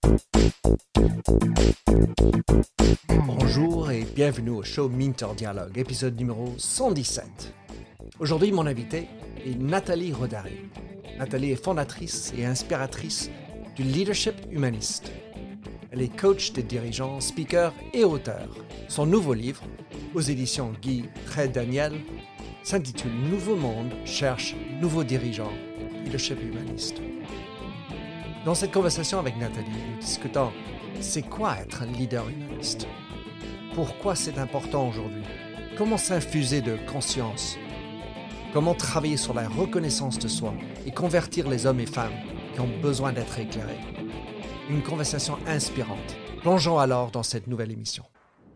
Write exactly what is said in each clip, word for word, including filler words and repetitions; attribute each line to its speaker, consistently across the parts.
Speaker 1: Bonjour et bienvenue au show Minter Dialogue, épisode numéro cent dix-sept. Aujourd'hui, mon invité est Nathalie Rodari. Nathalie est fondatrice et inspiratrice du leadership humaniste. Elle est coach des dirigeants, speaker et auteur. Son nouveau livre, aux éditions Guy Trait-Daniel, s'intitule « Nouveau monde cherche nouveaux dirigeants, leadership humaniste ». Dans cette conversation avec Nathalie, nous discutons c'est quoi être un leader humaniste? Pourquoi c'est important aujourd'hui? Comment s'infuser de conscience? Comment travailler sur la reconnaissance de soi et convertir les hommes et femmes qui ont besoin d'être éclairés? Une conversation inspirante. Plongeons alors dans cette nouvelle émission.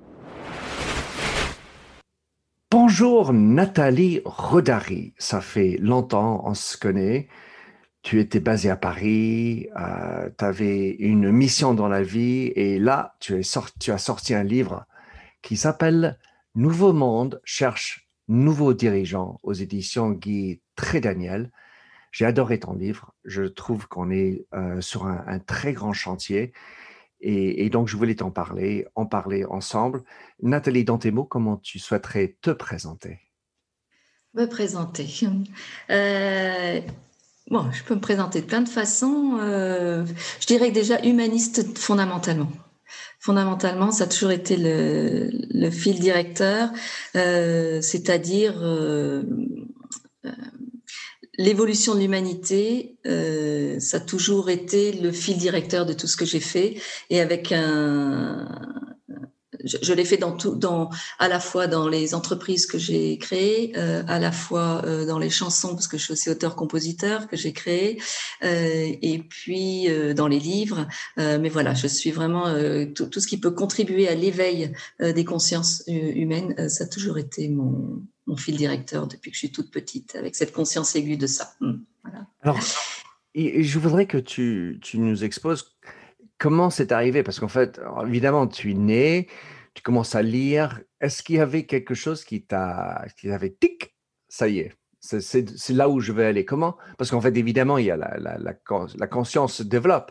Speaker 1: Bonjour Nathalie Rodari, ça fait longtemps on se connaît. Tu étais basée à Paris, euh, tu avais une mission dans la vie et là, tu, es sorti, tu as sorti un livre qui s'appelle « Nouveau monde cherche nouveaux dirigeants » aux éditions Guy Trait-Daniel. J'ai adoré ton livre. Je trouve qu'on est euh, sur un, un très grand chantier et, et donc je voulais t'en parler, en parler ensemble. Nathalie, dans tes mots, comment tu souhaiterais te présenter?
Speaker 2: Me présenter euh... Bon, je peux me présenter de plein de façons. Euh, je dirais que déjà humaniste fondamentalement. Fondamentalement, ça a toujours été le, le fil directeur, euh, c'est-à-dire euh, euh, l'évolution de l'humanité. Euh, ça a toujours été le fil directeur de tout ce que j'ai fait, et avec un Je, je l'ai fait dans tout, dans, à la fois dans les entreprises que j'ai créées, euh, à la fois euh, dans les chansons, parce que je suis aussi auteur-compositeur, que j'ai créé, euh, et puis euh, dans les livres. Euh, mais voilà, je suis vraiment euh, tout, tout ce qui peut contribuer à l'éveil euh, des consciences humaines. Euh, ça a toujours été mon, mon fil directeur depuis que je suis toute petite, avec cette conscience aiguë de ça. Voilà.
Speaker 1: Alors, et, et je voudrais que tu, tu nous exposes comment c'est arrivé, parce qu'en fait, évidemment, tu es né, tu commences à lire. Est-ce qu'il y avait quelque chose qui t'a, qui avait tic, ça y est, c'est, c'est, c'est là où je vais aller. Comment? Parce qu'en fait, évidemment, il y a la, la, la, la conscience se développe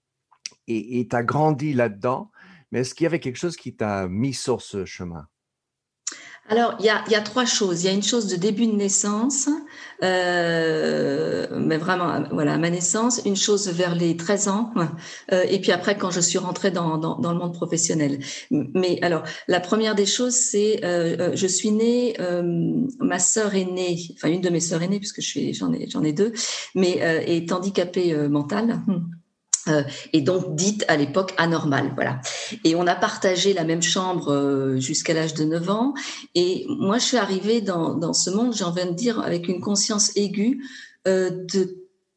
Speaker 1: et tu as grandi là-dedans. Mais est-ce qu'il y avait quelque chose qui t'a mis sur ce chemin?
Speaker 2: Alors, il y a, il y a trois choses. Il y a une chose de début de naissance, euh, mais vraiment, voilà, à ma naissance, une chose vers les treize ans, euh, et puis après, quand je suis rentrée dans, dans, dans le monde professionnel. Mais alors, la première des choses, c'est, euh, je suis née, euh, ma sœur est née, enfin, une de mes sœurs est née, puisque je suis, j'en ai, j'en ai deux, mais euh, est handicapée euh, mentale. Euh, et donc dite à l'époque anormale, voilà. Et on a partagé la même chambre euh, jusqu'à l'âge de neuf ans. Et moi, je suis arrivée dans, dans ce monde, j'ai envie de dire, avec une conscience aiguë euh, de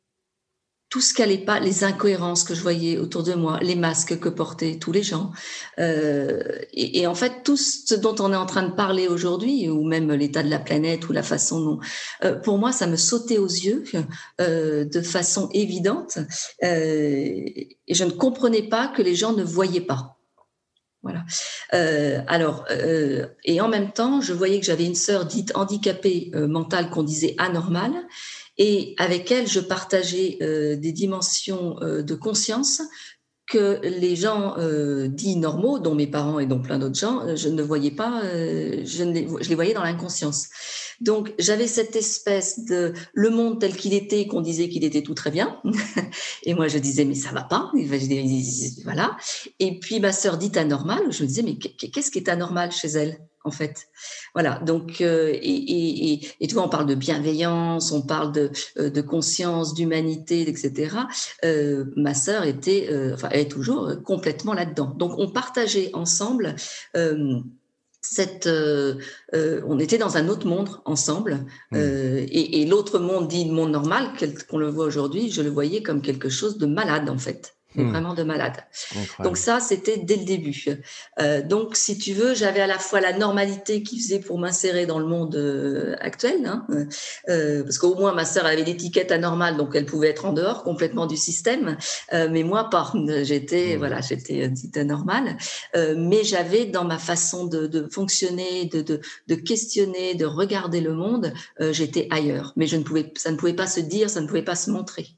Speaker 2: tout ce qui n'allait pas, les incohérences que je voyais autour de moi, les masques que portaient tous les gens. Euh, et, et en fait, tout ce dont on est en train de parler aujourd'hui, ou même l'état de la planète, ou la façon dont... Euh, pour moi, ça me sautait aux yeux euh, de façon évidente. Euh, et je ne comprenais pas que les gens ne voyaient pas. Voilà. Euh, alors, euh, et en même temps, je voyais que j'avais une sœur dite handicapée euh, mentale qu'on disait anormale. Et avec elle, je partageais euh, des dimensions euh, de conscience que les gens euh, dits normaux, dont mes parents et dont plein d'autres gens, je ne voyais pas, euh, je, ne les, je les voyais dans l'inconscience. Donc, j'avais cette espèce de le monde tel qu'il était, qu'on disait qu'il était tout très bien. Et moi, je disais, mais ça va pas. Voilà. Et puis, ma sœur dit anormal. Je me disais, mais qu'est-ce qui est anormal chez elle, en fait? Voilà. Donc, euh, et, et, et, et tu vois, on parle de bienveillance, on parle de, de conscience, d'humanité, et cetera. Euh, ma sœur était, euh, enfin, elle est toujours complètement là-dedans. Donc, on partageait ensemble. Euh, Cette, euh, euh, on était dans un autre monde ensemble, euh, mmh. et, et l'autre monde dit monde normal, qu'on le voit aujourd'hui, je le voyais comme quelque chose de malade en fait, mais mmh. vraiment de malade. Incroyable. Donc ça, c'était dès le début. Euh, donc, si tu veux, j'avais à la fois la normalité qui faisait pour m'insérer dans le monde euh, actuel, hein, euh, parce qu'au moins ma sœur avait l'étiquette anormale, donc elle pouvait être en dehors complètement du système, euh, mais moi pas. J'étais, mmh. voilà, j'étais dite anormale, euh, mais j'avais dans ma façon de, de fonctionner, de, de, de questionner, de regarder le monde, euh, j'étais ailleurs. Mais je ne pouvais, ça ne pouvait pas se dire, ça ne pouvait pas se montrer.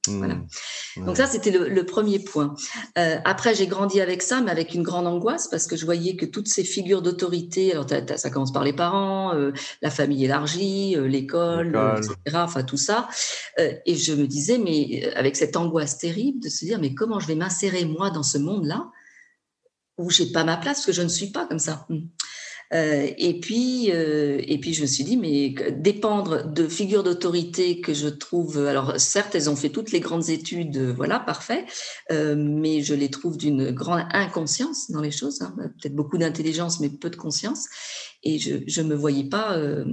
Speaker 2: Voilà.
Speaker 1: Mmh.
Speaker 2: Donc
Speaker 1: Ouais.
Speaker 2: ça, c'était le, le premier point. Euh, après, j'ai grandi avec ça, mais avec une grande angoisse parce que je voyais que toutes ces figures d'autorité, alors t'as- t'as- ça commence par les parents, euh, la famille élargie, euh, l'école, euh,
Speaker 1: L'école.
Speaker 2: et cetera. Enfin tout ça. Euh, et je me disais, mais euh, avec cette angoisse terrible de se dire, mais comment je vais m'insérer moi dans ce monde-là où j'ai pas ma place parce que je ne suis pas comme ça. Euh, et puis, euh, et puis je me suis dit, mais dépendre de figures d'autorité que je trouve, alors certes, elles ont fait toutes les grandes études, euh, voilà, parfait, euh, mais je les trouve d'une grande inconscience dans les choses, hein, peut-être beaucoup d'intelligence, mais peu de conscience, et je je me voyais pas. Euh,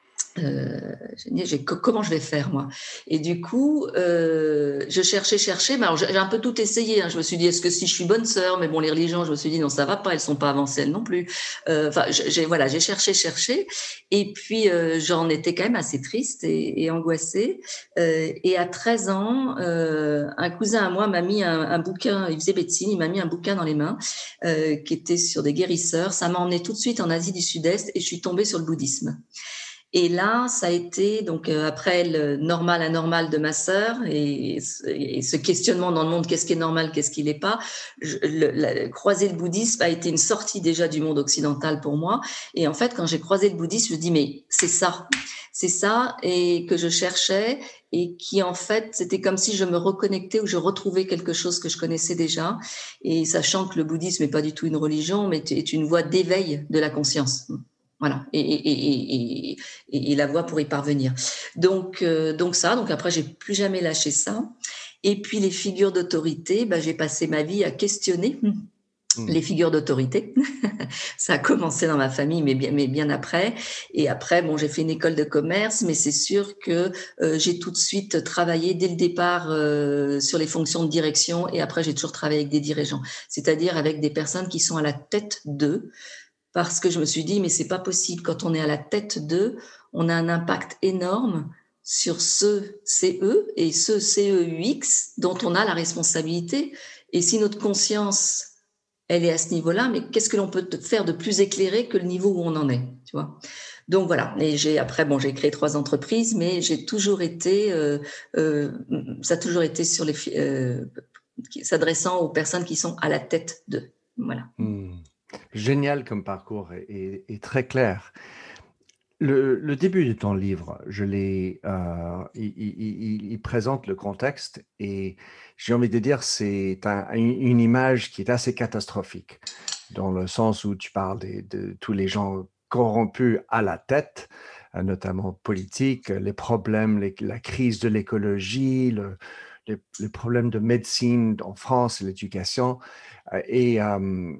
Speaker 2: euh, j'ai dit, j'ai, comment je vais faire moi? Et du coup, euh, je cherchais, cherchais. Mais alors, j'ai, j'ai un peu tout essayé. Hein. Je me suis dit, est-ce que si je suis bonne sœur? Mais bon, les religions, je me suis dit, non, ça va pas. Elles sont pas avancées elles non plus. Euh, Enfin, j'ai voilà, j'ai cherché, cherché. Et puis, euh, j'en étais quand même assez triste et, et angoissée. Euh, et à treize ans, euh, un cousin à moi m'a mis un, un bouquin. Il faisait médecine. Il m'a mis un bouquin dans les mains euh, qui était sur des guérisseurs. Ça m'a emmené tout de suite en Asie du Sud-Est et je suis tombée sur le bouddhisme. Et là, ça a été donc euh, après le normal anormal de ma sœur et, et ce questionnement dans le monde, qu'est-ce qui est normal, qu'est-ce qui l'est pas. Je, le, la, croiser le bouddhisme a été une sortie déjà du monde occidental pour moi. Et en fait, quand j'ai croisé le bouddhisme, je dis mais c'est ça, c'est ça et que je cherchais et qui en fait c'était comme si je me reconnectais ou je retrouvais quelque chose que je connaissais déjà. Et sachant que le bouddhisme n'est pas du tout une religion, mais est une voie d'éveil de la conscience. Voilà, et, et, et, et, et, et la voie pour y parvenir. Donc, euh, donc ça, donc après, j'ai plus jamais lâché ça. Et puis les figures d'autorité, bah, j'ai passé ma vie à questionner
Speaker 1: Mmh.
Speaker 2: les figures d'autorité. Ça a commencé dans ma famille, mais bien, mais bien après. Et après, bon, j'ai fait une école de commerce, mais c'est sûr que euh, j'ai tout de suite travaillé dès le départ euh, sur les fonctions de direction. Et après, j'ai toujours travaillé avec des dirigeants, c'est-à-dire avec des personnes qui sont à la tête d'eux. Parce que je me suis dit, mais c'est pas possible. Quand on est à la tête d'eux, on a un impact énorme sur ceux, c'est eux, et ceux, c'est eux, U X, dont on a la responsabilité. Et si notre conscience, elle est à ce niveau-là, mais qu'est-ce que l'on peut faire de plus éclairé que le niveau où on en est, tu vois? Donc voilà. Et j'ai après, bon, j'ai créé trois entreprises, mais j'ai toujours été, euh, euh, ça a toujours été sur les, euh, s'adressant aux personnes qui sont à la tête d'eux. Voilà.
Speaker 1: Mmh. Génial comme parcours et, et- et très clair. Le, le début de ton livre, je l'ai, euh, il, il- il- il présente le contexte et j'ai envie de dire c'est un- une, une image qui est assez catastrophique dans le sens où tu parles des- de, tous les gens corrompus à la tête, euh, notamment politiques, les problèmes, les- la crise de l'écologie, le- les, les problèmes de médecine en France, l'éducation. Euh, et, euh,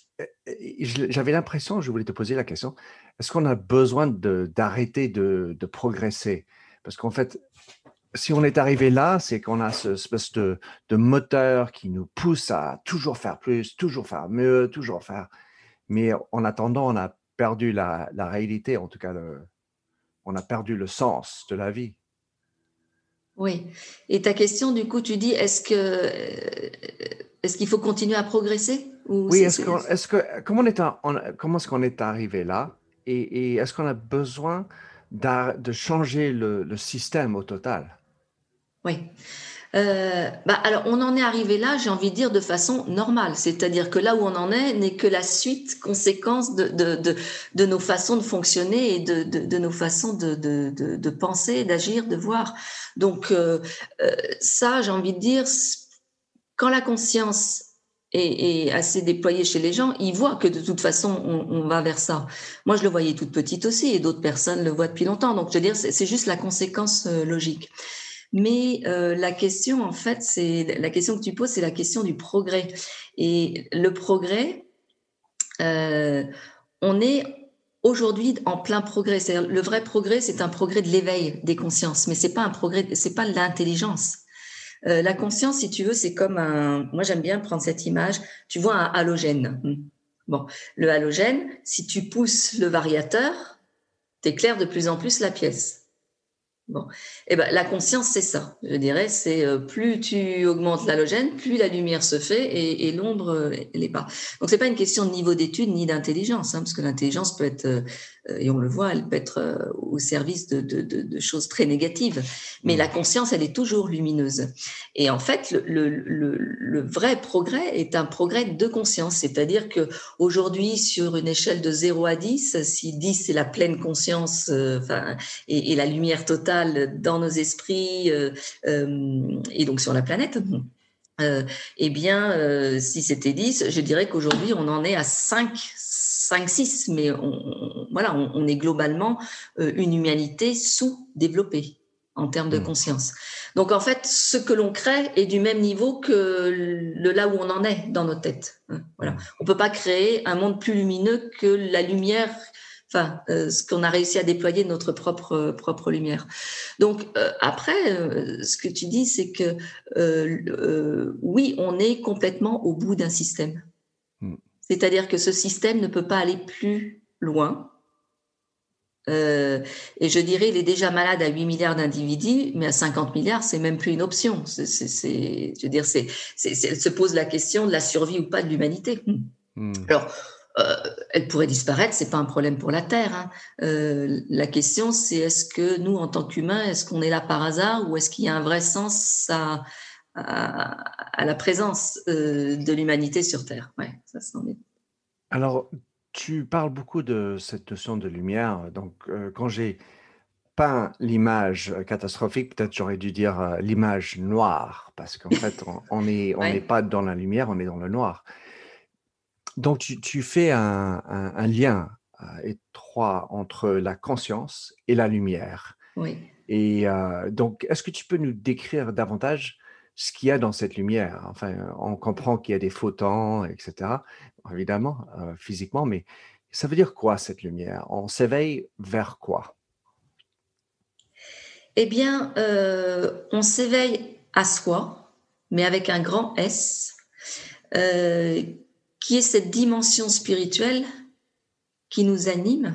Speaker 1: et je- j'avais l'impression, je voulais te poser la question, est-ce qu'on a besoin de, d'arrêter de, de progresser? Parce qu'en fait, si on est arrivé là, c'est qu'on a ce espèce de, de moteur qui nous pousse à toujours faire plus, toujours faire mieux, toujours faire. Mais en attendant, on a perdu la, la réalité, en tout cas, le, on a perdu le sens de la vie.
Speaker 2: Oui. Et ta question, du coup, tu dis, est-ce que, euh, est-ce qu'il faut continuer à progresser ou
Speaker 1: Oui,
Speaker 2: c'est,
Speaker 1: est-ce
Speaker 2: c'est...
Speaker 1: qu'on, est-ce que, comment on est, en- on- comment est-ce qu'on est arrivé là? Et, et est-ce qu'on a besoin d'ar- de changer le, le système au total?
Speaker 2: Oui. Euh, bah alors, on en est arrivé là, j'ai envie de dire, de façon normale. C'est-à-dire que là où on en est n'est que la suite, conséquence de, de, de, de nos façons de fonctionner et de, de, de nos façons de, de, de, de penser, d'agir, de voir. Donc, euh, euh, ça, j'ai envie de dire, quand la conscience est, est assez déployée chez les gens, ils voient que de toute façon, on, on va vers ça. Moi, je le voyais toute petite aussi, et d'autres personnes le voient depuis longtemps. Donc, je veux dire, c'est, c'est juste la conséquence euh, logique. Mais euh, la question, en fait, c'est la question que tu poses, c'est la question du progrès. Et le progrès, euh, on est aujourd'hui en plein progrès. C'est-à-dire, le vrai progrès, c'est un progrès de l'éveil des consciences, mais c'est pas un progrès, c'est pas de l'intelligence. Euh, la conscience, si tu veux, c'est comme un. Moi, j'aime bien prendre cette image. Tu vois un halogène. Bon, le halogène, si tu pousses le variateur, t'éclaires de plus en plus la pièce. Bon, eh ben la conscience, c'est ça. Je dirais, c'est euh, plus tu augmentes l'halogène, plus la lumière se fait et, et l'ombre, euh, elle est pas. Donc c'est pas une question de niveau d'étude ni d'intelligence, hein, parce que l'intelligence peut être euh, et on le voit, elle peut être au service de, de, de, de choses très négatives. Mais mmh. la conscience, elle est toujours lumineuse. Et en fait, le, le, le, le vrai progrès est un progrès de conscience. C'est-à-dire qu'aujourd'hui, sur une échelle de zéro à dix, si dix c'est la pleine conscience euh, enfin, et, et la lumière totale dans nos esprits euh, euh, et donc sur la planète, euh, eh bien, euh, si c'était dix, je dirais qu'aujourd'hui, on en est à cinq, cinq, six, mais on, on, voilà, on, on est globalement euh, une humanité sous-développée en termes de conscience. Donc, en fait, ce que l'on crée est du même niveau que le là où on en est dans nos têtes. Voilà. On ne peut pas créer un monde plus lumineux que la lumière, enfin, euh, ce qu'on a réussi à déployer de notre propre, propre lumière. Donc, euh, après, euh, ce que tu dis, c'est que euh, euh, oui, on est complètement au bout d'un système. Mm. C'est-à-dire que ce système ne peut pas aller plus loin. Euh, et je dirais, il est déjà malade à huit milliards d'individus, mais à cinquante milliards, c'est même plus une option. C'est, c'est, c'est, je veux dire, c'est, c'est, c'est, elle se pose la question de la survie ou pas de l'humanité. Mm. Alors, euh, elle pourrait disparaître, c'est pas un problème pour la Terre. Hein. Euh, la question, c'est est-ce que nous, en tant qu'humains, est-ce qu'on est là par hasard ou est-ce qu'il y a un vrai sens à, à, à la présence euh, de l'humanité sur Terre? Ouais, ça c'en est.
Speaker 1: Alors, tu parles beaucoup de cette notion de lumière. Donc, euh, quand j'ai peint l'image catastrophique, peut-être j'aurais dû dire euh, l'image noire, parce qu'en fait, on n'est on, on ouais. pas dans la lumière, on est dans le noir. Donc, tu, tu fais un, un, un lien euh, étroit entre la conscience et la lumière.
Speaker 2: Oui.
Speaker 1: Et euh, donc, est-ce que tu peux nous décrire davantage ce qu'il y a dans cette lumière? Enfin, on comprend qu'il y a des photons, et cetera, évidemment, euh, physiquement, mais ça veut dire quoi, cette lumière? On s'éveille vers quoi?
Speaker 2: Eh bien, euh, on s'éveille à soi, mais avec un grand S, euh, qui est cette dimension spirituelle qui nous anime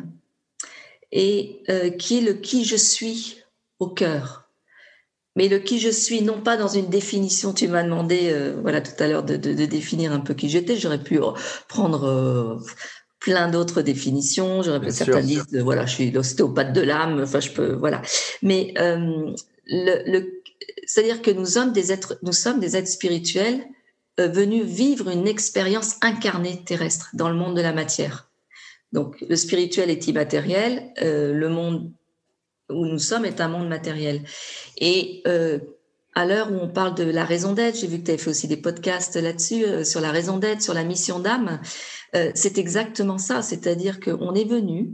Speaker 2: et euh, qui est le qui je suis au cœur. Mais le qui je suis, non pas dans une définition, tu m'as demandé euh, voilà, tout à l'heure de, de, de définir un peu qui j'étais, j'aurais pu prendre euh, plein d'autres définitions, j'aurais pu certains disent, euh, voilà, je suis l'ostéopathe de l'âme, enfin je peux, voilà. Mais euh, le, le, c'est-à-dire que nous sommes des êtres, nous sommes des êtres spirituels euh, venus vivre une expérience incarnée terrestre dans le monde de la matière. Donc, le spirituel est immatériel, euh, le monde où nous sommes est un monde matériel. Et euh, à l'heure où on parle de la raison d'être, j'ai vu que tu avais fait aussi des podcasts là-dessus, euh, sur la raison d'être, sur la mission d'âme, euh, c'est exactement ça, c'est-à-dire qu'on est venu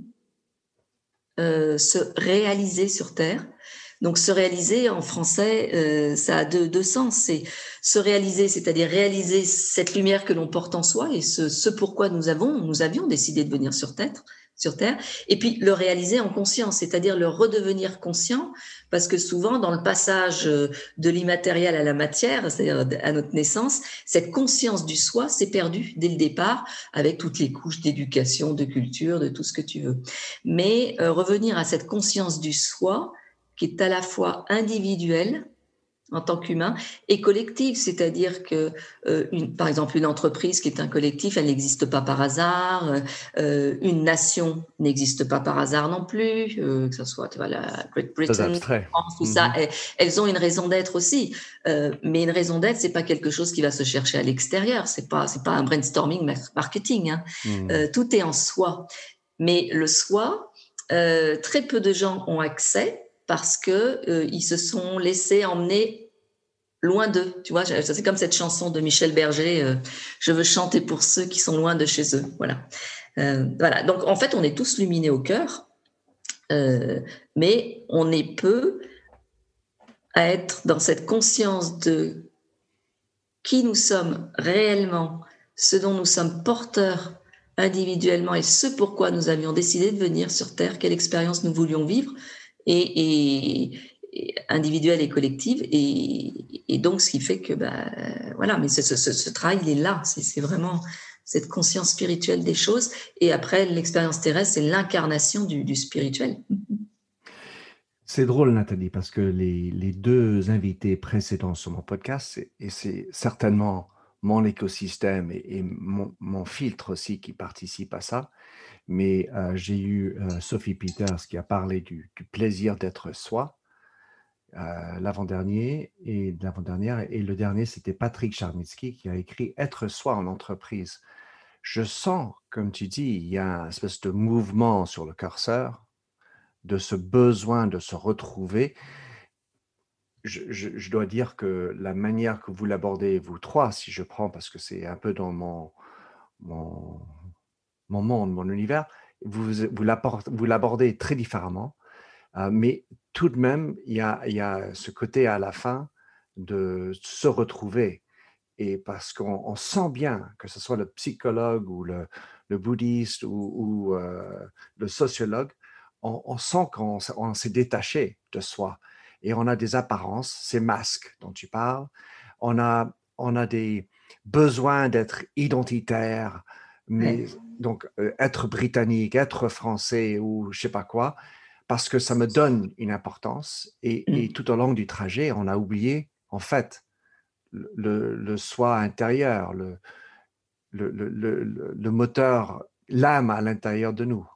Speaker 2: euh, se réaliser sur Terre. Donc, se réaliser, en français, euh, ça a deux, deux sens. C'est se réaliser, c'est-à-dire réaliser cette lumière que l'on porte en soi et ce, ce pourquoi nous avons, nous avions décidé de venir sur Terre, sur Terre, et puis le réaliser en conscience, c'est-à-dire le redevenir conscient, parce que souvent, dans le passage de l'immatériel à la matière, c'est-à-dire à notre naissance, cette conscience du soi s'est perdue dès le départ, avec toutes les couches d'éducation, de culture, de tout ce que tu veux. Mais euh, revenir à cette conscience du soi, qui est à la fois individuelle en tant qu'humain et collective, c'est-à-dire que, euh, une, par exemple, une entreprise qui est un collectif, elle n'existe pas par hasard, euh, une nation n'existe pas par hasard non plus, euh, que ce soit tu vois, la Great Britain, France, tout mm-hmm. ça, elles, elles ont une raison d'être aussi, euh, mais une raison d'être, c'est pas quelque chose qui va se chercher à l'extérieur, c'est pas, c'est pas un brainstorming marketing, hein. Mm. Euh, tout est en soi, mais le soi, euh, très peu de gens ont accès, parce que euh, ils se sont laissés emmener loin d'eux. Tu vois, c'est comme cette chanson de Michel Berger, euh, je veux chanter pour ceux qui sont loin de chez eux. Voilà. Euh, voilà. Donc, en fait, on est tous lumineux au cœur, euh, mais on est peu à être dans cette conscience de qui nous sommes réellement, ce dont nous sommes porteurs individuellement et ce pourquoi nous avions décidé de venir sur Terre, quelle expérience nous voulions vivre. Et, et, et individuelle et collective, et, et donc ce qui fait que, bah, voilà, mais ce, ce, ce travail, il est là, c'est, c'est vraiment cette conscience spirituelle des choses, et après, l'expérience terrestre, c'est l'incarnation du, du spirituel.
Speaker 1: C'est drôle, Nathalie, parce que les, les deux invités précédents sur mon podcast, et c'est certainement mon écosystème et, et mon, mon filtre aussi qui participe à ça. Mais euh, j'ai eu euh, Sophie Peters qui a parlé du, du plaisir d'être soi, euh, l'avant-dernier et l'avant-dernière. Et le dernier, c'était Patrick Charnitsky qui a écrit Être soi en entreprise. Je sens, comme tu dis, il y a une espèce de mouvement sur le curseur, de ce besoin de se retrouver. Je, je, je dois dire que la manière que vous l'abordez, vous trois, si je prends, parce que c'est un peu dans mon, mon, mon monde, mon univers, vous, vous l'abordez très différemment. Euh, mais tout de même, il y a, il y a ce côté à la fin de se retrouver. Et parce qu'on on sent bien, que ce soit le psychologue ou le, le bouddhiste ou, ou euh, le sociologue, on, on sent qu'on on s'est détaché de soi. Et on a des apparences, ces masques dont tu parles. On a, on a des besoins d'être identitaire, mais
Speaker 2: Ouais.
Speaker 1: donc euh, être britannique, être français ou je sais pas quoi, parce que ça me donne une importance. Et, et
Speaker 2: Mm.
Speaker 1: tout au long du trajet, on a oublié, en fait, le, le soi intérieur, le, le, le, le, le moteur, l'âme à l'intérieur de nous.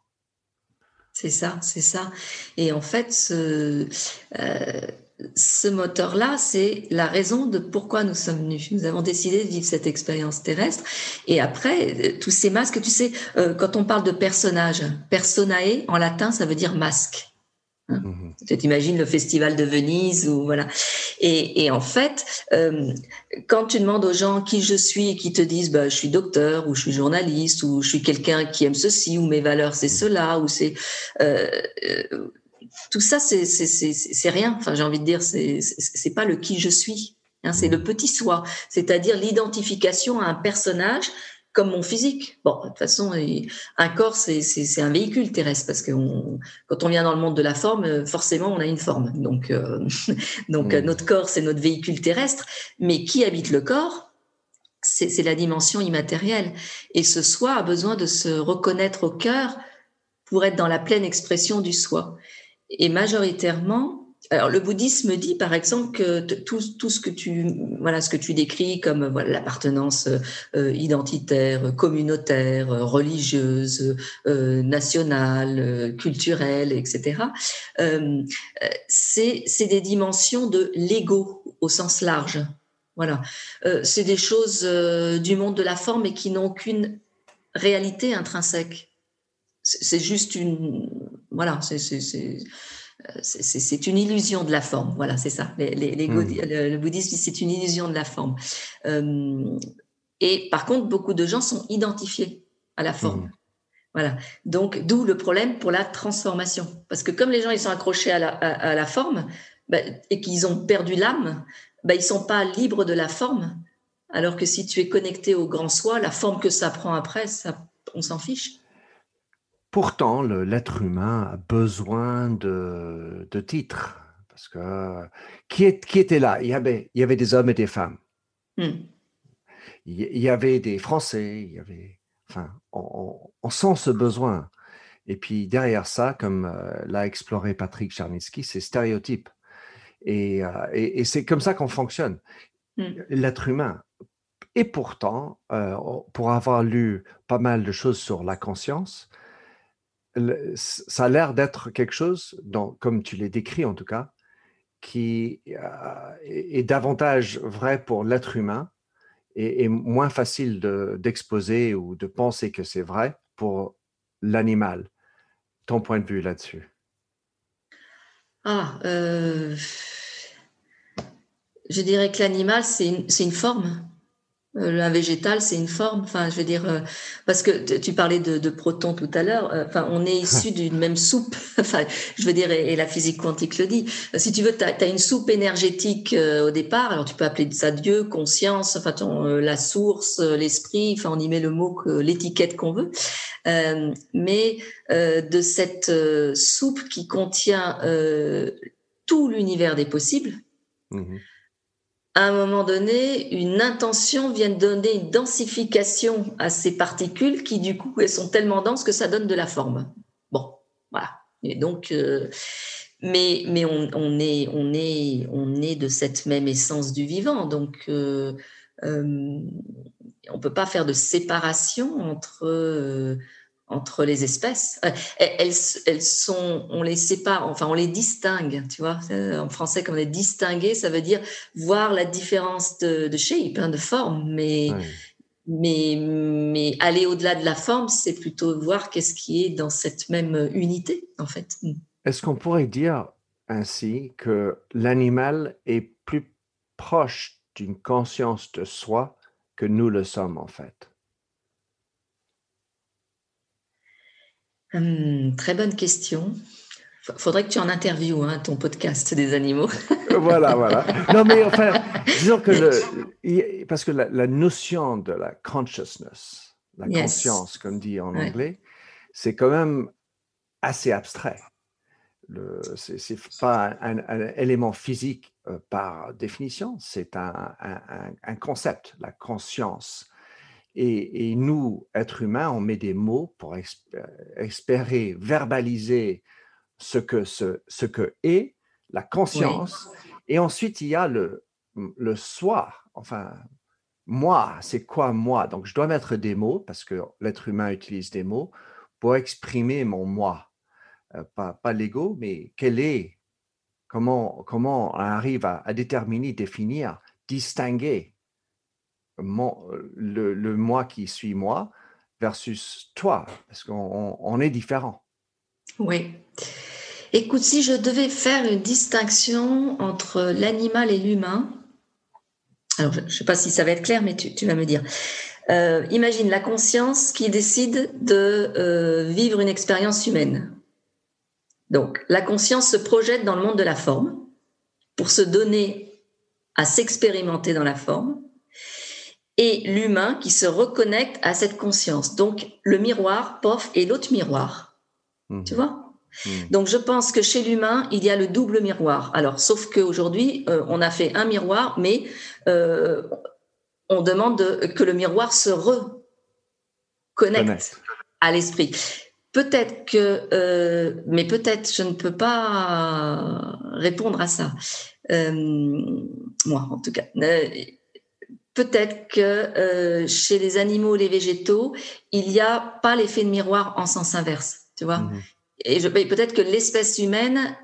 Speaker 2: C'est ça, c'est ça. Et en fait, ce, euh, ce moteur-là, c'est la raison de pourquoi nous sommes venus. Nous avons décidé de vivre cette expérience terrestre. Et après, tous ces masques, tu sais, euh, quand on parle de personnage, personae, en latin, ça veut dire masque. Hein.
Speaker 1: Mm-hmm.
Speaker 2: Tu t'imagines le festival de Venise ou voilà. Et, et en fait, euh, quand tu demandes aux gens qui je suis et qui te disent bah, je suis docteur ou je suis journaliste ou je suis quelqu'un qui aime ceci ou mes valeurs c'est cela ou c'est euh, euh, tout ça c'est c'est c'est c'est rien. Enfin j'ai envie de dire c'est c'est, c'est pas le qui je suis. Hein, c'est le petit soi, c'est-à-dire l'identification à un personnage comme mon physique. Bon, de toute façon, un corps, c'est, c'est, c'est un véhicule terrestre parce que on, quand on vient dans le monde de la forme, forcément, on a une forme. Donc, euh, donc
Speaker 1: Mm.
Speaker 2: notre corps, c'est notre véhicule terrestre. Mais qui habite le corps? C'est, c'est la dimension immatérielle. Et ce soi a besoin de se reconnaître au cœur pour être dans la pleine expression du soi. Et majoritairement, alors le bouddhisme dit par exemple que tout, tout ce que tu voilà ce que tu décris comme voilà l'appartenance euh, identitaire, communautaire, religieuse, euh, nationale, euh, culturelle, et cetera. Euh, c'est c'est des dimensions de l'ego au sens large. Voilà, euh, c'est des choses euh, du monde de la forme et qui n'ont qu'une réalité intrinsèque. C'est, c'est juste une voilà, c'est c'est, c'est c'est, c'est, c'est une illusion de la forme. Voilà, c'est ça. Les, les, les,
Speaker 1: Mm.
Speaker 2: le, le bouddhisme, c'est une illusion de la forme. Euh, et par contre, beaucoup de gens sont identifiés à la forme.
Speaker 1: Mm.
Speaker 2: Voilà. Donc, d'où le problème pour la transformation. Parce que comme les gens ils sont accrochés à la, à, à la forme bah, et qu'ils ont perdu l'âme, bah, ils ne sont pas libres de la forme. Alors que si tu es connecté au grand soi, la forme que ça prend après, ça, on s'en fiche.
Speaker 1: Pourtant, le, l'être humain a besoin de, de titres. Parce que qui, est, qui était là? Il y, avait, il y avait des hommes et des femmes.
Speaker 2: Hmm.
Speaker 1: Il y, il y avait des Français. Il y avait, enfin, on, on, on sent ce besoin. Et puis derrière ça, comme euh, l'a exploré Patrick Charnitsky, c'est stéréotype. Et, euh, et, et c'est comme ça qu'on fonctionne,
Speaker 2: Hmm.
Speaker 1: l'être humain. Et pourtant, euh, pour avoir lu pas mal de choses sur la conscience, le, ça a l'air d'être quelque chose, dont, comme tu l'as décrit en tout cas, qui euh, est, est davantage vrai pour l'être humain et, et moins facile de, d'exposer ou de penser que c'est vrai pour l'animal. Ton point de vue là-dessus?
Speaker 2: Ah, euh, je dirais que l'animal, c'est une, c'est une forme. Euh, un végétal, c'est une forme. Enfin, je veux dire, euh, parce que t- tu parlais de, de protons tout à l'heure. euh, Enfin, on est issu d'une même soupe. Enfin, je veux dire, et, et la physique quantique le dit. Euh, Si tu veux, tu as, une soupe énergétique euh, au départ. Alors, tu peux appeler ça Dieu, conscience, enfin, ton, euh, la source, euh, l'esprit. Enfin, on y met le mot, que, l'étiquette qu'on veut. Euh, mais euh, de cette euh, soupe qui contient euh, tout l'univers des possibles.
Speaker 1: Mhm.
Speaker 2: À un moment donné, une intention vient donner une densification à ces particules qui, du coup, elles sont tellement denses que ça donne de la forme. Bon, voilà. Et donc, euh, mais mais on, on est on est on est de cette même essence du vivant. Donc, euh, euh, on ne peut pas faire de séparation entre, euh, entre les espèces. Euh, elles, elles sont, on les sépare, enfin on les distingue, tu vois. En français, quand on est distingué, ça veut dire voir la différence de, de shape, hein, de forme, mais,
Speaker 1: Oui.
Speaker 2: mais, mais aller au-delà de la forme, c'est plutôt voir qu'est-ce qui est dans cette même unité, en fait.
Speaker 1: Est-ce qu'on pourrait dire ainsi que l'animal est plus proche d'une conscience de soi que nous le sommes en fait?
Speaker 2: Hum, très bonne question. Faudrait que tu en interviewes hein, ton podcast des animaux.
Speaker 1: Voilà, voilà. Non, mais enfin, disons que le, parce que la, la notion de la consciousness, la
Speaker 2: Yes.
Speaker 1: conscience, comme dit en
Speaker 2: Ouais.
Speaker 1: anglais, c'est quand même assez abstrait. Le, c'est, c'est pas un, un élément physique euh, par définition, c'est un, un, un concept, la conscience. Et, et nous, êtres humains, on met des mots pour exp- espérer verbaliser ce que, ce, ce que est la
Speaker 2: Oui.
Speaker 1: conscience. Et ensuite, il y a le, le soi. Enfin, moi, c'est quoi moi? Donc, je dois mettre des mots, parce que l'être humain utilise des mots, pour exprimer mon moi. Euh, pas, pas l'ego, mais quel est, comment, comment on arrive à, à déterminer, définir, distinguer mon, le, le moi qui suis moi versus toi, parce qu'on on est différent.
Speaker 2: Oui. Écoute, si je devais faire une distinction entre l'animal et l'humain, alors je ne sais pas si ça va être clair, mais tu, tu vas me dire. Euh, imagine la conscience qui décide de euh, vivre une expérience humaine. Donc, la conscience se projette dans le monde de la forme pour se donner à s'expérimenter dans la forme, et l'humain qui se reconnecte à cette conscience. Donc, le miroir, pof, et l'autre miroir.
Speaker 1: Mmh.
Speaker 2: Tu vois ?
Speaker 1: Mmh.
Speaker 2: Donc, je pense que chez l'humain, il y a le double miroir. Alors, sauf qu'aujourd'hui, euh, on a fait un miroir, mais euh, on demande de, que le miroir se reconnecte
Speaker 1: Connect.
Speaker 2: à l'esprit. Peut-être que, euh, mais peut-être je ne peux pas répondre à ça. Euh, moi, en tout cas. Euh, peut-être que euh, chez les animaux, les végétaux, il n'y a pas l'effet de miroir en sens inverse, tu vois.
Speaker 1: Mmh.
Speaker 2: Et je, peut-être que l'espèce humaine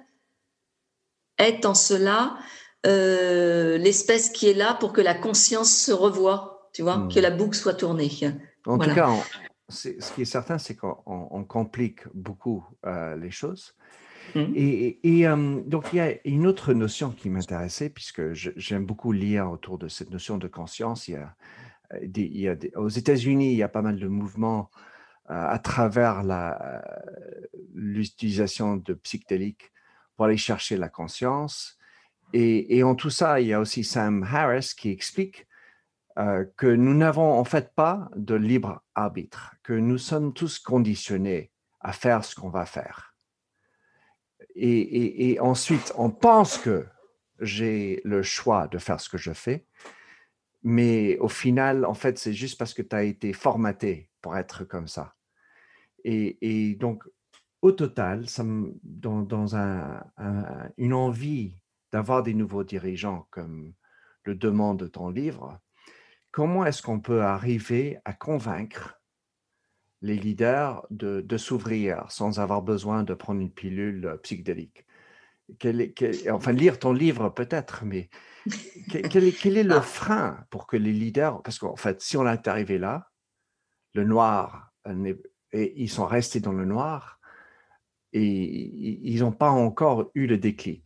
Speaker 2: est en cela euh, l'espèce qui est là pour que la conscience se revoie, tu vois,
Speaker 1: Mmh.
Speaker 2: que la boucle soit tournée.
Speaker 1: En
Speaker 2: Voilà.
Speaker 1: tout cas, on, c'est, ce qui est certain, c'est qu'on on, on complique beaucoup euh, les choses.
Speaker 2: Mmh.
Speaker 1: Et, et, et euh, donc, il y a une autre notion qui m'intéressait, puisque je, j'aime beaucoup lire autour de cette notion de conscience. Il y a des, il y a des, aux États-Unis, il y a pas mal de mouvements euh, à travers la, l'utilisation de psychédéliques pour aller chercher la conscience. Et, et en tout ça, il y a aussi Sam Harris qui explique euh, que nous n'avons en fait pas de libre arbitre, que nous sommes tous conditionnés à faire ce qu'on va faire. Et, et, et ensuite, on pense que j'ai le choix de faire ce que je fais, mais au final, en fait, c'est juste parce que tu as été formaté pour être comme ça. Et, et donc, au total, ça me, dans, dans un, un, une envie d'avoir des nouveaux dirigeants, comme le demande ton livre, comment est-ce qu'on peut arriver à convaincre les leaders de, de s'ouvrir sans avoir besoin de prendre une pilule psychédélique? Quel est, quel, enfin, lire ton livre peut-être, mais quel est, quel est le frein pour que les leaders, parce qu'en fait, si on est arrivé là, le noir, et ils sont restés dans le noir, et ils n'ont pas encore eu le déclic.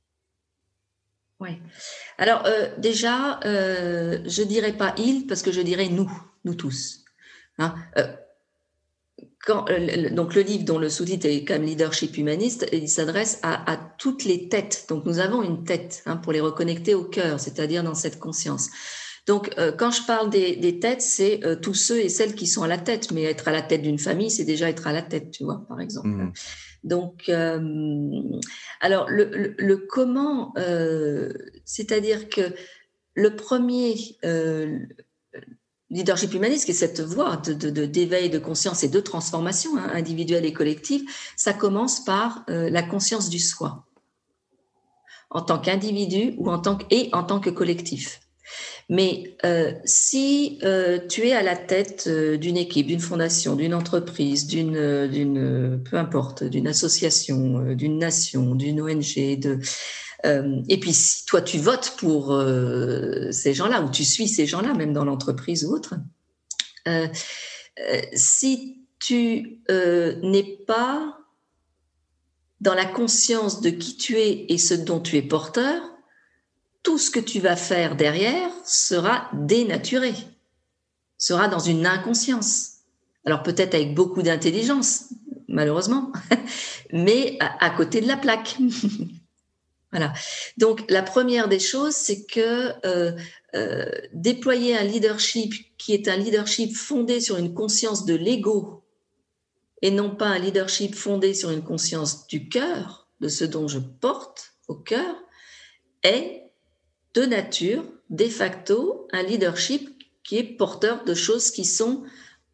Speaker 2: Oui. Alors euh, déjà, euh, je dirais pas ils parce que je dirais nous, nous tous. Hein euh, quand, euh, donc le livre dont le sous-titre est comme leadership humaniste, il s'adresse à, à toutes les têtes. Donc nous avons une tête hein, pour les reconnecter au cœur, c'est-à-dire dans cette conscience. Donc euh, quand je parle des, des têtes, c'est euh, tous ceux et celles qui sont à la tête. Mais être à la tête d'une famille, c'est déjà être à la tête, tu vois, par exemple.
Speaker 1: Mmh.
Speaker 2: Donc, euh, alors le, le, le comment, euh, c'est-à-dire que le premier euh, leadership humaniste, qui est cette voie de, de, de, d'éveil de conscience et de transformation hein, individuelle et collective, ça commence par euh, la conscience du soi, en tant qu'individu ou en tant que, et en tant que collectif. Mais euh, si euh, tu es à la tête euh, d'une équipe, d'une fondation, d'une entreprise, d'une, euh, d'une, euh, peu importe, d'une association, euh, d'une nation, d'une O N G, de, euh, et puis si toi tu votes pour euh, ces gens-là, ou tu suis ces gens-là, même dans l'entreprise ou autre, euh, euh, si tu euh, n'es pas dans la conscience de qui tu es et ce dont tu es porteur, tout ce que tu vas faire derrière sera dénaturé, sera dans une inconscience. Alors peut-être avec beaucoup d'intelligence, malheureusement, mais à, à côté de la plaque. Voilà. Donc la première des choses, c'est que euh, euh, déployer un leadership qui est un leadership fondé sur une conscience de l'ego et non pas un leadership fondé sur une conscience du cœur, de ce dont je porte au cœur, est de nature, de facto, un leadership qui est porteur de choses qui sont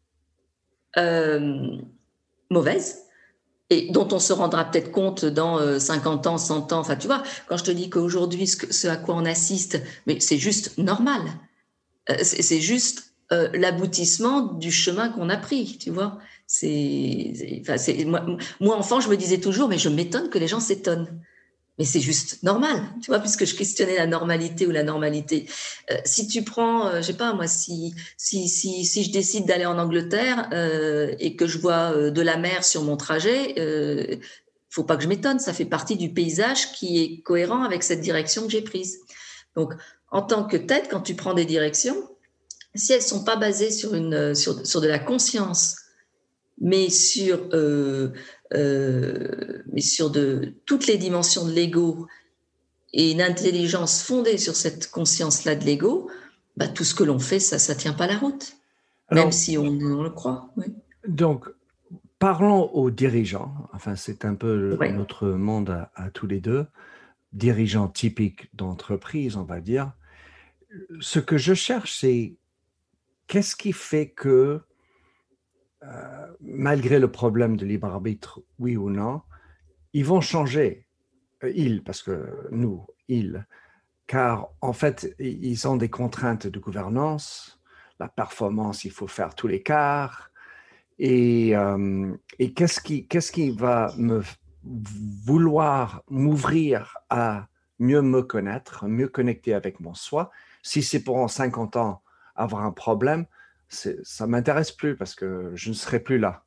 Speaker 2: euh, mauvaises et dont on se rendra peut-être compte dans euh, cinquante ans, cent ans. Enfin, tu vois, quand je te dis qu'aujourd'hui, ce, que, ce à quoi on assiste, mais c'est juste normal. Euh, c'est, c'est juste euh, l'aboutissement du chemin qu'on a pris, tu vois. C'est, c'est, enfin, c'est, moi, moi, enfant, je me disais toujours, mais je m'étonne que les gens s'étonnent. Mais c'est juste normal, tu vois, puisque je questionnais la normalité ou la normalité. Euh, si tu prends, euh, je sais pas moi, si si si si je décide d'aller en Angleterre euh, et que je vois euh, de la mer sur mon trajet, euh, faut pas que je m'étonne, ça fait partie du paysage qui est cohérent avec cette direction que j'ai prise. Donc, en tant que tête, quand tu prends des directions, si elles sont pas basées sur une sur sur de la conscience, mais sur euh, euh, mais sur de toutes les dimensions de l'ego et une intelligence fondée sur cette conscience-là de l'ego, bah, tout ce que l'on fait, ça, ça tient pas la route, même
Speaker 1: Alors,
Speaker 2: si on, on le croit. Oui.
Speaker 1: donc, parlons aux dirigeants. Enfin, c'est un peu
Speaker 2: Ouais.
Speaker 1: notre monde à, à tous les deux. Dirigeants typiques d'entreprise, on va dire. Ce que je cherche, c'est qu'est-ce qui fait que, euh, malgré le problème de libre arbitre, oui ou non, ils vont changer. Euh, ils, parce que nous, ils, car en fait, ils ont des contraintes de gouvernance. La performance, il faut faire tous les quarts. Et, euh, et qu'est-ce qui, qu'est-ce qui va me vouloir m'ouvrir à mieux me connaître, mieux connecter avec mon soi? Si c'est pour en cinquante ans avoir un problème, c'est, ça ne m'intéresse plus parce que je ne serai plus là.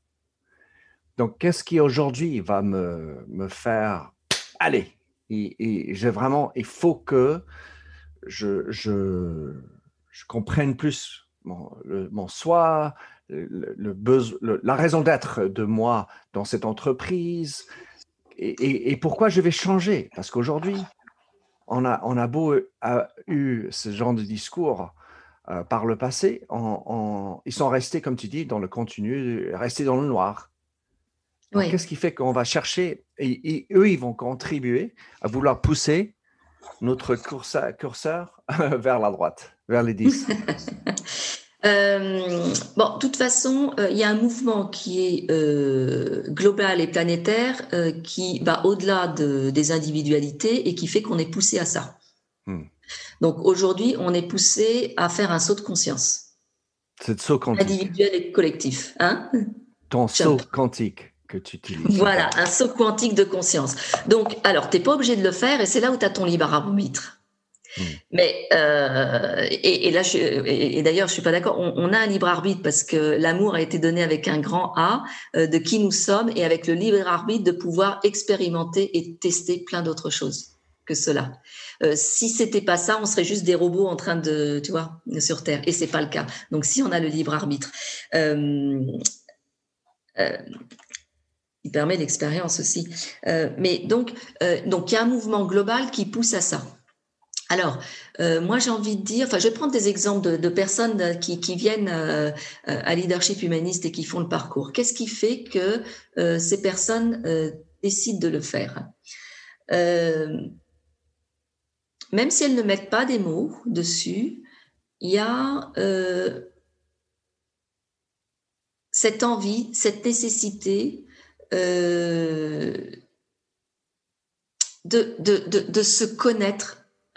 Speaker 1: Donc, qu'est-ce qui aujourd'hui va me, me faire, allez, et, et j'ai vraiment, il faut que je, je, je comprenne plus mon, le, mon soi, le, le besoin, le, la raison d'être de moi dans cette entreprise et, et, et pourquoi je vais changer. Parce qu'aujourd'hui, on a, on a beau a eu ce genre de discours euh, par le passé, on, on, ils sont restés, comme tu dis, dans le continu, restés dans le noir. Donc,
Speaker 2: Oui.
Speaker 1: qu'est-ce qui fait qu'on va chercher, et, et eux, ils vont contribuer à vouloir pousser notre curseur, curseur vers la droite, vers les dix.
Speaker 2: Euh, bon, de toute façon, il euh, y a un mouvement qui est euh, global et planétaire euh, qui va au-delà de, des individualités et qui fait qu'on est poussé à ça. Hmm. Donc aujourd'hui, on est poussé à faire un saut de conscience.
Speaker 1: C'est le saut quantique.
Speaker 2: Individuel et collectif. Hein?
Speaker 1: Ton saut quantique que tu utilises.
Speaker 2: Voilà, un saut quantique de conscience. Donc, alors, tu n'es pas obligé de le faire et c'est là où tu as ton libre arbitre. Hmm. Mais euh, et, et là, je, et, et d'ailleurs, je suis pas d'accord. On, on a un libre arbitre parce que l'amour a été donné avec un grand A euh, de qui nous sommes et avec le libre arbitre de pouvoir expérimenter et tester plein d'autres choses que cela. Euh, si c'était pas ça, on serait juste des robots en train de, tu vois, sur Terre. Et c'est pas le cas. Donc, si on a le libre arbitre, euh, euh, il permet l'expérience aussi. Euh, mais donc, euh, donc il y a un mouvement global qui pousse à ça. Alors, euh, moi, j'ai envie de dire, enfin, je vais prendre des exemples de, de personnes qui, qui viennent euh, à leadership humaniste et qui font le parcours. Qu'est-ce qui fait que euh, ces personnes euh, décident de le faire? euh, Même si elles ne mettent pas des mots dessus, il y a euh, cette envie, cette nécessité euh, de, de, de, de se connaître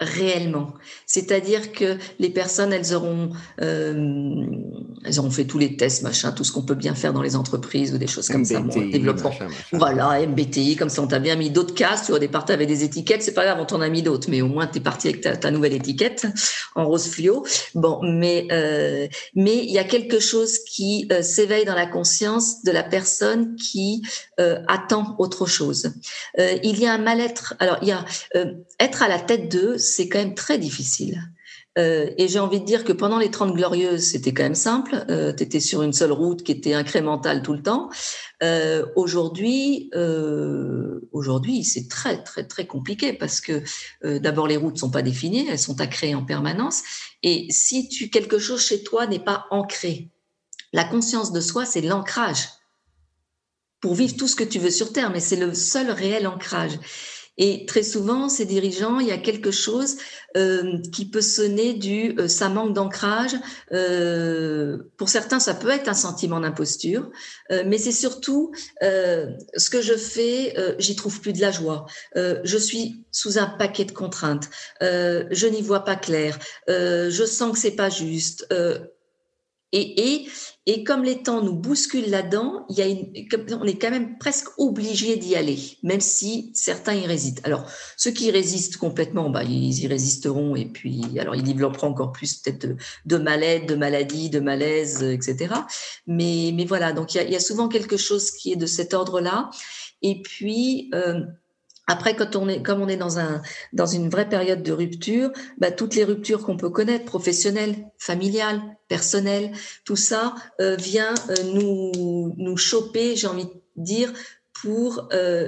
Speaker 2: réellement. C'est-à-dire que les personnes, elles auront, euh, elles auront fait tous les tests, machin, tout ce qu'on peut bien faire dans les entreprises ou des choses comme ça. Bon,
Speaker 1: M B T I,
Speaker 2: développement.
Speaker 1: machin, machin.
Speaker 2: Voilà, M B T I, comme ça, on t'a bien mis d'autres cases. Tu vois, au départ, tu avais des étiquettes. C'est pas grave, on t'en a mis d'autres, mais au moins, tu es parti avec ta, ta nouvelle étiquette en rose fluo. Bon, mais euh, mais il y a quelque chose qui euh, s'éveille dans la conscience de la personne qui euh, attend autre chose. Euh, il y a un mal-être. Alors, il y a euh, être à la tête d'eux, c'est quand même très difficile. Euh, et j'ai envie de dire que pendant les Trente Glorieuses, c'était quand même simple. Euh, tu étais sur une seule route qui était incrémentale tout le temps. Euh, aujourd'hui, euh, aujourd'hui, c'est très, très, très compliqué parce que euh, d'abord, les routes ne sont pas définies, elles sont à créer en permanence. Et si tu, quelque chose chez toi n'est pas ancré, la conscience de soi, c'est l'ancrage pour vivre tout ce que tu veux sur Terre, mais c'est le seul réel ancrage. Et très souvent, ces dirigeants, il y a quelque chose euh, qui peut sonner du euh, ça manque d'ancrage. Euh, pour certains, ça peut être un sentiment d'imposture, euh, mais c'est surtout euh, ce que je fais, euh, j'y trouve plus de la joie. Euh, je suis sous un paquet de contraintes. Euh, je n'y vois pas clair. Euh, je sens que c'est pas juste. Euh, Et, et, et comme les temps nous bousculent là-dedans, il y a une, on est quand même presque obligé d'y aller, même si certains y résistent. Alors, ceux qui y résistent complètement, bah, ils y résisteront et puis, alors, ils développeront encore plus peut-être de, de mal-être, de maladie, de malaise, et cetera. Mais, mais voilà, donc il y, a, il y a souvent quelque chose qui est de cet ordre-là. Et puis, euh, après, quand on est, comme on est dans un, dans une vraie période de rupture, bah, toutes les ruptures qu'on peut connaître, professionnelles, familiales, personnelles, tout ça euh, vient euh, nous, nous choper, j'ai envie de dire, pour euh,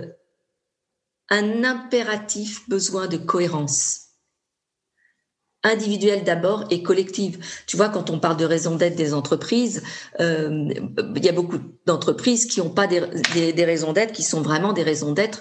Speaker 2: un impératif besoin de cohérence. Individuelle d'abord et collective. Tu vois, quand on parle de raison d'être des entreprises, euh, il y a beaucoup d'entreprises qui n'ont pas des, des, des raisons d'être, qui sont vraiment des raisons d'être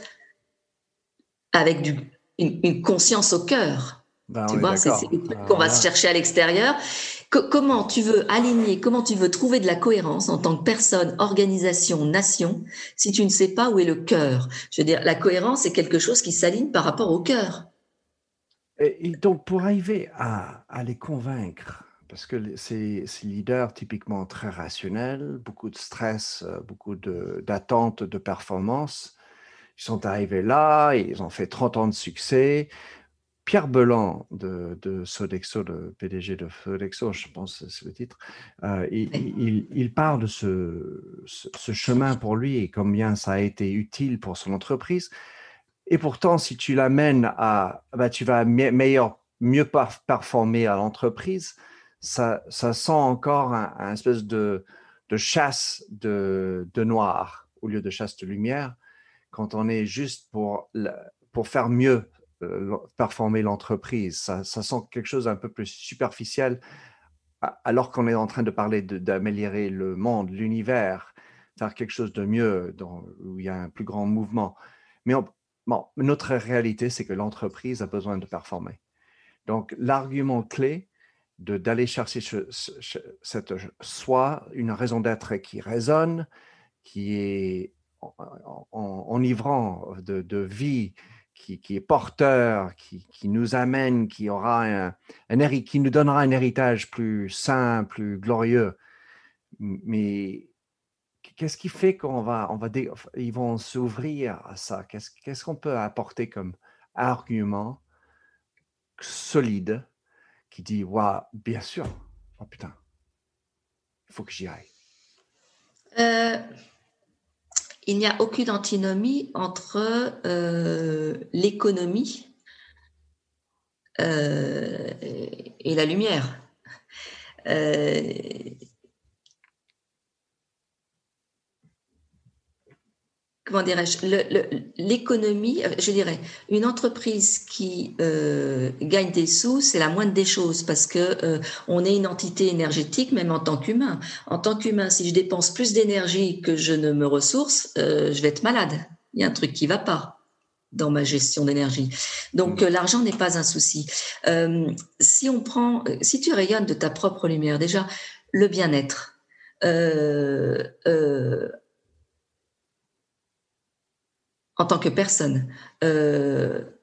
Speaker 2: avec du, une, une conscience au cœur.
Speaker 1: Ben,
Speaker 2: Tu
Speaker 1: on est
Speaker 2: vois, c'est, c'est
Speaker 1: d'accord.
Speaker 2: le truc qu'on
Speaker 1: Alors
Speaker 2: va se
Speaker 1: là,
Speaker 2: chercher à l'extérieur. Que, comment tu veux aligner, comment tu veux trouver de la cohérence en tant que personne, organisation, nation, si tu ne sais pas où est le cœur? Je veux dire, la cohérence, c'est quelque chose qui s'aligne par rapport au cœur.
Speaker 1: et, et donc, pour arriver à, à les convaincre, parce que les- ces, ces leaders typiquement très rationnels, beaucoup de stress, euh, beaucoup de, d'attentes de performance, ils sont arrivés là, ils ont fait trente ans de succès. Pierre Belan de, de Sodexo, le P D G de Sodexo, je pense que c'est le titre, euh, il,
Speaker 2: Ouais.
Speaker 1: il, il parle de ce, ce, ce chemin pour lui et combien ça a été utile pour son entreprise. Et pourtant, si tu l'amènes à, bah, tu vas me- meilleur, mieux performer à l'entreprise, ça, ça sent encore un, un espèce de, de chasse de, de noir au lieu de chasse de lumière quand on est juste pour, pour faire mieux euh, performer l'entreprise. Ça, ça sent quelque chose d'un peu plus superficiel alors qu'on est en train de parler de, d'améliorer le monde, l'univers, faire quelque chose de mieux dans, où il y a un plus grand mouvement. Mais on, bon, notre réalité, c'est que l'entreprise a besoin de performer. Donc, l'argument clé de, d'aller chercher ce, ce, cette soi, une raison d'être qui résonne, qui est enivrant de, de vie, qui, qui, est porteur, qui, qui, nous amène, qui, aura un, un, qui nous donnera un héritage plus sain, plus glorieux. Mais qu'est-ce qui fait qu'on va, on va dé, ils vont s'ouvrir à ça? Qu'est-ce, qu'est-ce qu'on peut apporter comme argument solide qui dit, waouh, bien sûr, oh putain, il faut que j'y aille.
Speaker 2: Euh, il n'y a aucune antinomie entre euh, l'économie euh, et la lumière. Euh, comment dirais-je, le, le, l'économie, je dirais, une entreprise qui euh, gagne des sous, c'est la moindre des choses parce que euh, on est une entité énergétique, même en tant qu'humain. En tant qu'humain, si je dépense plus d'énergie que je ne me ressource, euh, je vais être malade. Il y a un truc qui va pas dans ma gestion d'énergie. Donc mmh. l'argent n'est pas un souci. Euh, si on prend, si tu rayonnes de ta propre lumière, déjà le bien-être. Euh, euh, en tant que personne, euh,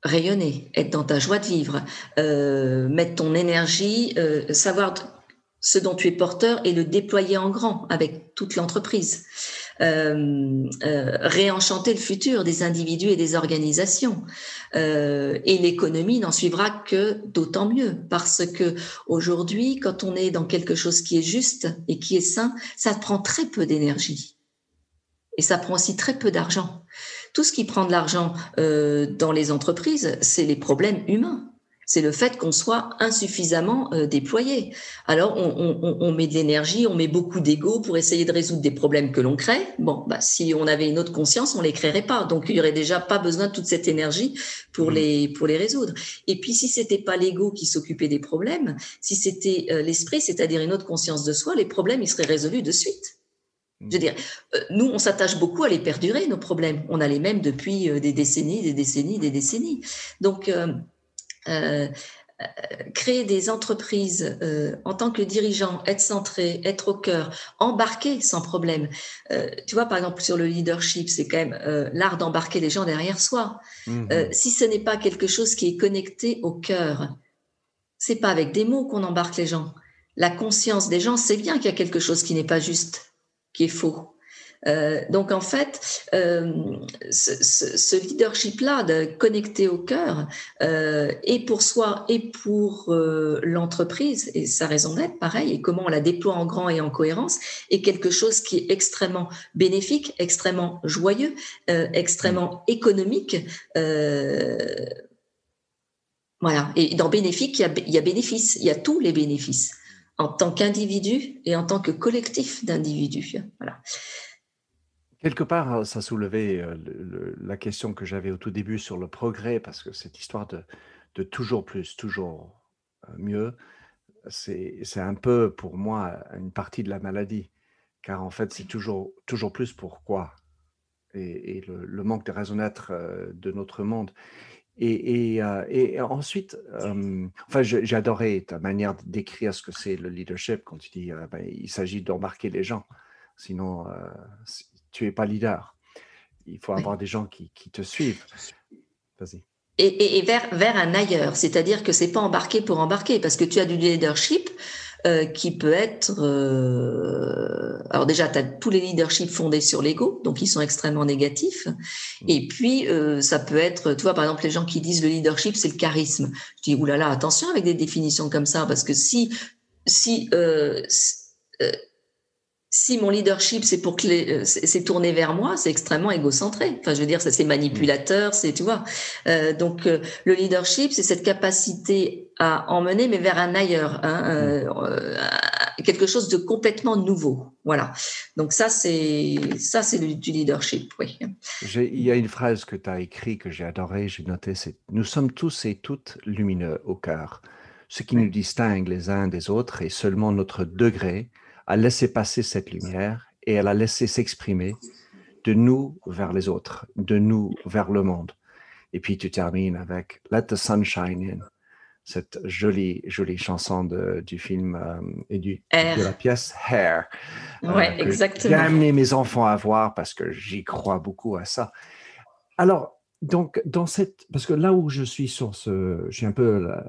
Speaker 2: rayonner, être dans ta joie de vivre, euh, mettre ton énergie, euh, savoir ce dont tu es porteur et le déployer en grand avec toute l'entreprise. Euh, euh, réenchanter le futur des individus et des organisations. Euh, et l'économie n'en suivra que d'autant mieux, parce que aujourd'hui, quand on est dans quelque chose qui est juste et qui est sain, ça prend très peu d'énergie. Et ça prend aussi très peu d'argent. Tout ce qui prend de l'argent euh, dans les entreprises, c'est les problèmes humains. C'est le fait qu'on soit insuffisamment euh, déployé. Alors, on, on, on met de l'énergie, on met beaucoup d'ego pour essayer de résoudre des problèmes que l'on crée. Bon, bah, si on avait une autre conscience, on les créerait pas. Donc, il y aurait déjà pas besoin de toute cette énergie pour mmh. les pour les résoudre. Et puis, si c'était pas l'ego qui s'occupait des problèmes, si c'était euh, l'esprit, c'est-à-dire une autre conscience de soi, les problèmes ils seraient résolus de suite. Je veux dire, nous, on s'attache beaucoup à les perdurer, nos problèmes. On a les mêmes depuis des décennies, des décennies, des décennies. Donc, euh, euh, créer des entreprises euh, en tant que dirigeant, être centré, être au cœur, embarquer sans problème. Euh, tu vois, par exemple, sur le leadership, c'est quand même euh, l'art d'embarquer les gens derrière soi. Mm-hmm. Euh, si ce n'est pas quelque chose qui est connecté au cœur, c'est pas avec des mots qu'on embarque les gens. La conscience des gens sait bien qu'il y a quelque chose qui n'est pas juste, qui est faux. Euh, donc en fait, euh, ce, ce, ce leadership-là de connecter au cœur, euh, et pour soi et pour euh, l'entreprise, et sa raison d'être, pareil, et comment on la déploie en grand et en cohérence, est quelque chose qui est extrêmement bénéfique, extrêmement joyeux, euh, extrêmement économique. Euh, voilà. Et dans bénéfique, il y a, il y a bénéfice, il y a tous les bénéfices, en tant qu'individu et en tant que collectif d'individus. Voilà.
Speaker 1: Quelque part, ça soulevait euh, le, le, la question que j'avais au tout début sur le progrès, parce que cette histoire de, de toujours plus, toujours mieux, c'est, c'est un peu pour moi une partie de la maladie, car en fait c'est toujours, toujours plus pourquoi, et, et le, le manque de raison d'être euh, de notre monde. Et, et, euh, et ensuite, euh, enfin, je, j'ai adoré ta manière d'écrire ce que c'est le leadership, quand tu dis euh, ben, il s'agit d'embarquer les gens, sinon euh, tu n'es pas leader. Il faut avoir oui. des gens qui, qui te suivent. Vas-y.
Speaker 2: Et, et, et vers, vers un ailleurs, c'est-à-dire que c'est pas embarquer pour embarquer, parce que tu as du leadership euh, qui peut être... Euh... Alors déjà, tu as tous les leaderships fondés sur l'ego, donc ils sont extrêmement négatifs. Mmh. Et puis, euh, ça peut être, tu vois, par exemple, les gens qui disent le leadership, c'est le charisme. Je dis, oulala, attention avec des définitions comme ça, parce que si... si euh, euh, si mon leadership, c'est pour que les, c'est tourné vers moi, c'est extrêmement égocentré. Enfin, je veux dire, ça c'est manipulateur, c'est, tu vois. Euh, donc, euh, le leadership, c'est cette capacité à emmener, mais vers un ailleurs, hein, euh, euh, quelque chose de complètement nouveau. Voilà. Donc ça, c'est ça, c'est du leadership, oui.
Speaker 1: J'ai, il y a une phrase que tu as écrite que j'ai adorée, j'ai noté, c'est « Nous sommes tous et toutes lumineux au cœur. Ce qui oui. nous distingue les uns des autres est seulement notre degré à laisser passer cette lumière et à la laisser s'exprimer de nous vers les autres, de nous vers le monde. » Et puis tu termines avec « Let the sun shine in », cette jolie, jolie chanson de, du film euh, et du, de la pièce Hair.
Speaker 2: Ouais, euh, exactement.
Speaker 1: J'ai amené mes enfants à voir parce que j'y crois beaucoup à ça. Alors, donc, dans cette... Parce que là où je suis sur ce... J'ai un peu... La,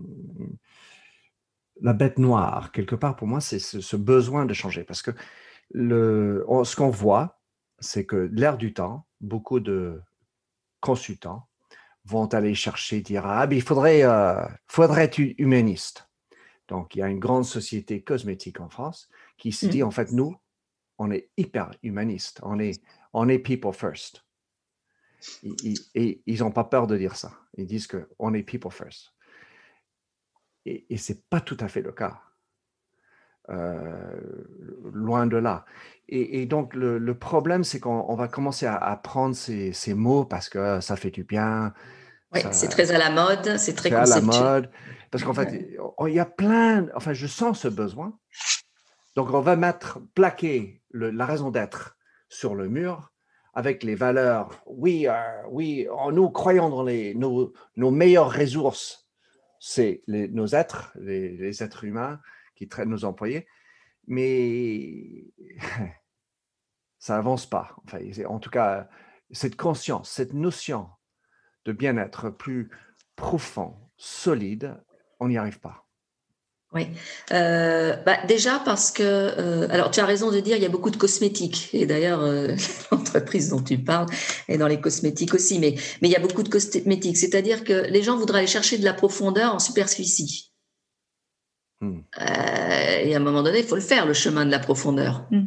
Speaker 1: la bête noire, quelque part, pour moi, c'est ce, ce besoin de changer. Parce que le, on, ce qu'on voit, c'est que l'ère du temps, beaucoup de consultants vont aller chercher, dire « Ah, mais il faudrait, euh, faudrait être humaniste. » Donc, il y a une grande société cosmétique en France qui se dit, mmh. en fait, nous, on est hyper humaniste, on est, on est people first. Et, et, et ils n'ont pas peur de dire ça. Ils disent qu'on est people first. Et, et ce n'est pas tout à fait le cas. Euh, loin de là. Et, et donc, le, le problème, c'est qu'on va commencer à, à prendre ces, ces mots parce que ça fait du bien.
Speaker 2: Oui, ça, c'est très à la mode, c'est très
Speaker 1: c'est conceptuel. à la mode. Parce qu'en fait, il y a plein... Enfin, je sens ce besoin. Donc, on va mettre, plaquer le, la raison d'être sur le mur avec les valeurs. Oui, euh, oui, nous croyons dans les, nos, nos meilleures ressources. C'est les, nos êtres, les, les êtres humains qui traînent nos employés. Mais ça n'avance pas. Enfin, en tout cas, cette conscience, cette notion de bien-être plus profond, solide, on n'y arrive pas.
Speaker 2: Oui. Euh, bah déjà parce que, euh, alors tu as raison de dire, il y a beaucoup de cosmétiques. Et d'ailleurs, euh, l'entreprise dont tu parles est dans les cosmétiques aussi. Mais, mais il y a beaucoup de cosmétiques. C'est-à-dire que les gens voudraient aller chercher de la profondeur en superficie.
Speaker 1: Hmm.
Speaker 2: Euh, et à un moment donné, il faut le faire, le chemin de la profondeur.
Speaker 1: Hmm.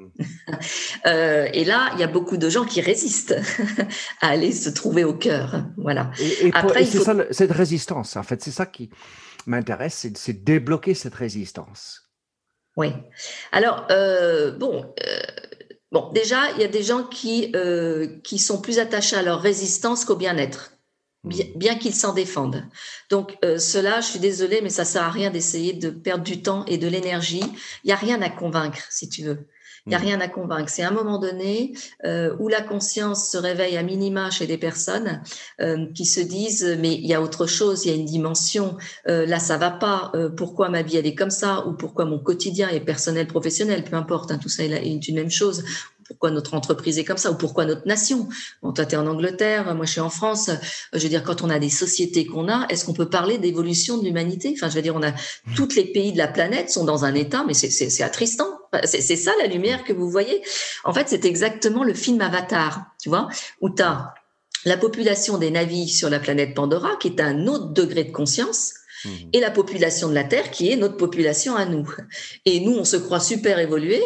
Speaker 2: Euh, et là, il y a beaucoup de gens qui résistent à aller se trouver au cœur. Voilà.
Speaker 1: Et, et, pour-
Speaker 2: Après,
Speaker 1: et
Speaker 2: il
Speaker 1: c'est
Speaker 2: faut.
Speaker 1: ça, le- cette résistance, en fait, c'est ça qui m'intéresse, c'est c'est débloquer cette résistance.
Speaker 2: Oui. Alors, euh, bon, euh, bon, déjà, il y a des gens qui, euh, qui sont plus attachés à leur résistance qu'au bien-être, bien,
Speaker 1: Hmm.
Speaker 2: bien qu'ils s'en défendent. Donc, euh, cela, je suis désolée, mais ça sert à rien d'essayer de perdre du temps et de l'énergie. Il n'y a rien à convaincre, si tu veux. Il n'y a
Speaker 1: Hmm.
Speaker 2: rien à convaincre. C'est un moment donné euh, où la conscience se réveille à minima chez des personnes euh, qui se disent mais il y a autre chose, il y a une dimension. Euh, là, ça va pas. Euh, pourquoi ma vie elle est comme ça ou pourquoi mon quotidien est personnel, professionnel, peu importe. Hein, tout ça est une même chose. Pourquoi notre entreprise est comme ça ou pourquoi notre nation. Bon, toi, tu es en Angleterre, moi, je suis en France. Je veux dire, quand on a des sociétés qu'on a, est-ce qu'on peut parler d'évolution de l'humanité? Enfin, je veux dire, on a tous les pays de la planète sont dans un état, mais c'est, c'est, c'est attristant. C'est, c'est ça la lumière que vous voyez. En fait, c'est exactement le film Avatar, tu vois, où tu as la population des navis sur la planète Pandora, qui est à un autre degré de conscience,
Speaker 1: Hmm.
Speaker 2: et la population de la Terre, qui est notre population à nous. Et nous, on se croit super évolués,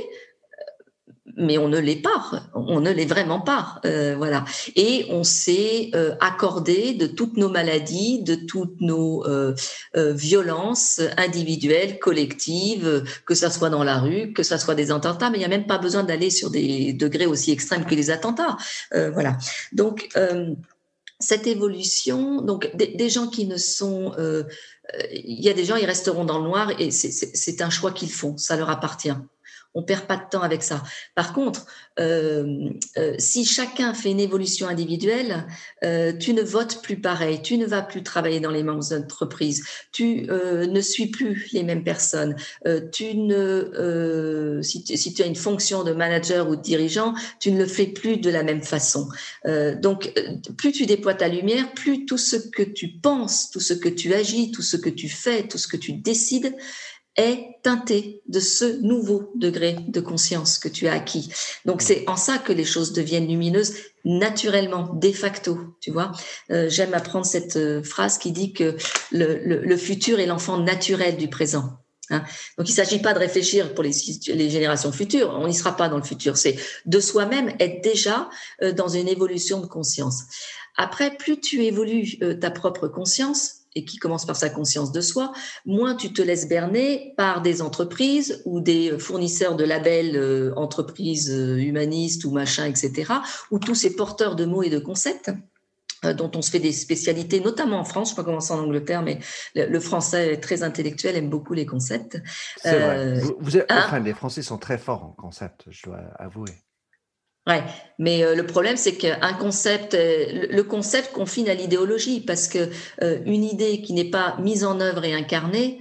Speaker 2: mais on ne l'est pas, on ne l'est vraiment pas, euh, voilà. Et on s'est euh, accordé de toutes nos maladies, de toutes nos euh, euh, violences individuelles, collectives, que ça soit dans la rue, que ça soit des attentats, mais il n'y a même pas besoin d'aller sur des degrés aussi extrêmes que les attentats, euh, voilà. Donc euh, cette évolution, donc des, des gens qui ne sont, euh, il y a des gens, ils resteront dans le noir et c'est, c'est, c'est un choix qu'ils font, ça leur appartient. On perd pas de temps avec ça. Par contre, euh, euh, si chacun fait une évolution individuelle, euh, tu ne votes plus pareil, tu ne vas plus travailler dans les mêmes entreprises, tu euh, ne suis plus les mêmes personnes, euh, tu ne, euh, si, tu, si tu as une fonction de manager ou de dirigeant, tu ne le fais plus de la même façon. Euh, donc, plus tu déploies ta lumière, plus tout ce que tu penses, tout ce que tu agis, tout ce que tu fais, tout ce que tu décides, est teinté de ce nouveau degré de conscience que tu as acquis. Donc, c'est en ça que les choses deviennent lumineuses naturellement, de facto, tu vois. Euh, j'aime apprendre cette euh, phrase qui dit que le, le, le futur est l'enfant naturel du présent. Hein. Donc, il ne s'agit pas de réfléchir pour les, les générations futures, on n'y sera pas dans le futur, c'est de soi-même être déjà euh, dans une évolution de conscience. Après, plus tu évolues euh, ta propre conscience, et qui commence par sa conscience de soi, moins tu te laisses berner par des entreprises ou des fournisseurs de labels euh, entreprises euh, humanistes ou machin, et cetera, ou tous ces porteurs de mots et de concepts euh, dont on se fait des spécialités, notamment en France, je ne sais pas comment c'est en Angleterre, mais le, le français est très intellectuel, aime beaucoup les concepts.
Speaker 1: C'est vrai.
Speaker 2: Euh,
Speaker 1: Vous, vous êtes,
Speaker 2: hein,
Speaker 1: enfin, les Français sont très forts en concept, je dois avouer.
Speaker 2: Ouais, mais euh, le problème c'est qu'un concept, euh, le concept confine à l'idéologie parce que euh, une idée qui n'est pas mise en œuvre et incarnée,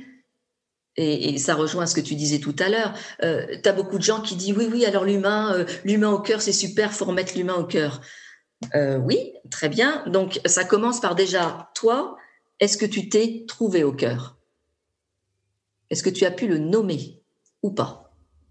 Speaker 2: et, et ça rejoint ce que tu disais tout à l'heure, euh, tu as beaucoup de gens qui disent oui, oui, alors l'humain, euh, l'humain au cœur c'est super, faut remettre l'humain au cœur. Euh, oui, très bien. Donc ça commence par déjà, toi, est-ce que tu t'es trouvé au cœur? Est-ce que tu as pu le nommer ou pas?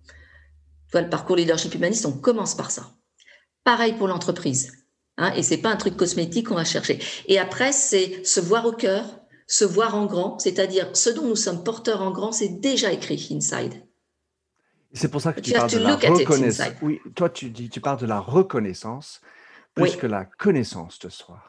Speaker 2: Tu vois, le parcours leadership humaniste, on commence par ça. Pareil pour l'entreprise. Hein, et c'est pas un truc cosmétique qu'on va chercher. Et après, c'est se voir au cœur, se voir en grand, c'est-à-dire ce dont nous sommes porteurs en grand, c'est déjà écrit inside.
Speaker 1: C'est pour ça que tu
Speaker 2: You have
Speaker 1: parles
Speaker 2: to
Speaker 1: de la
Speaker 2: look at it
Speaker 1: reconnaissance.
Speaker 2: inside.
Speaker 1: Oui, toi, tu dis, tu parles de la reconnaissance plus
Speaker 2: Oui,
Speaker 1: que la connaissance de soi.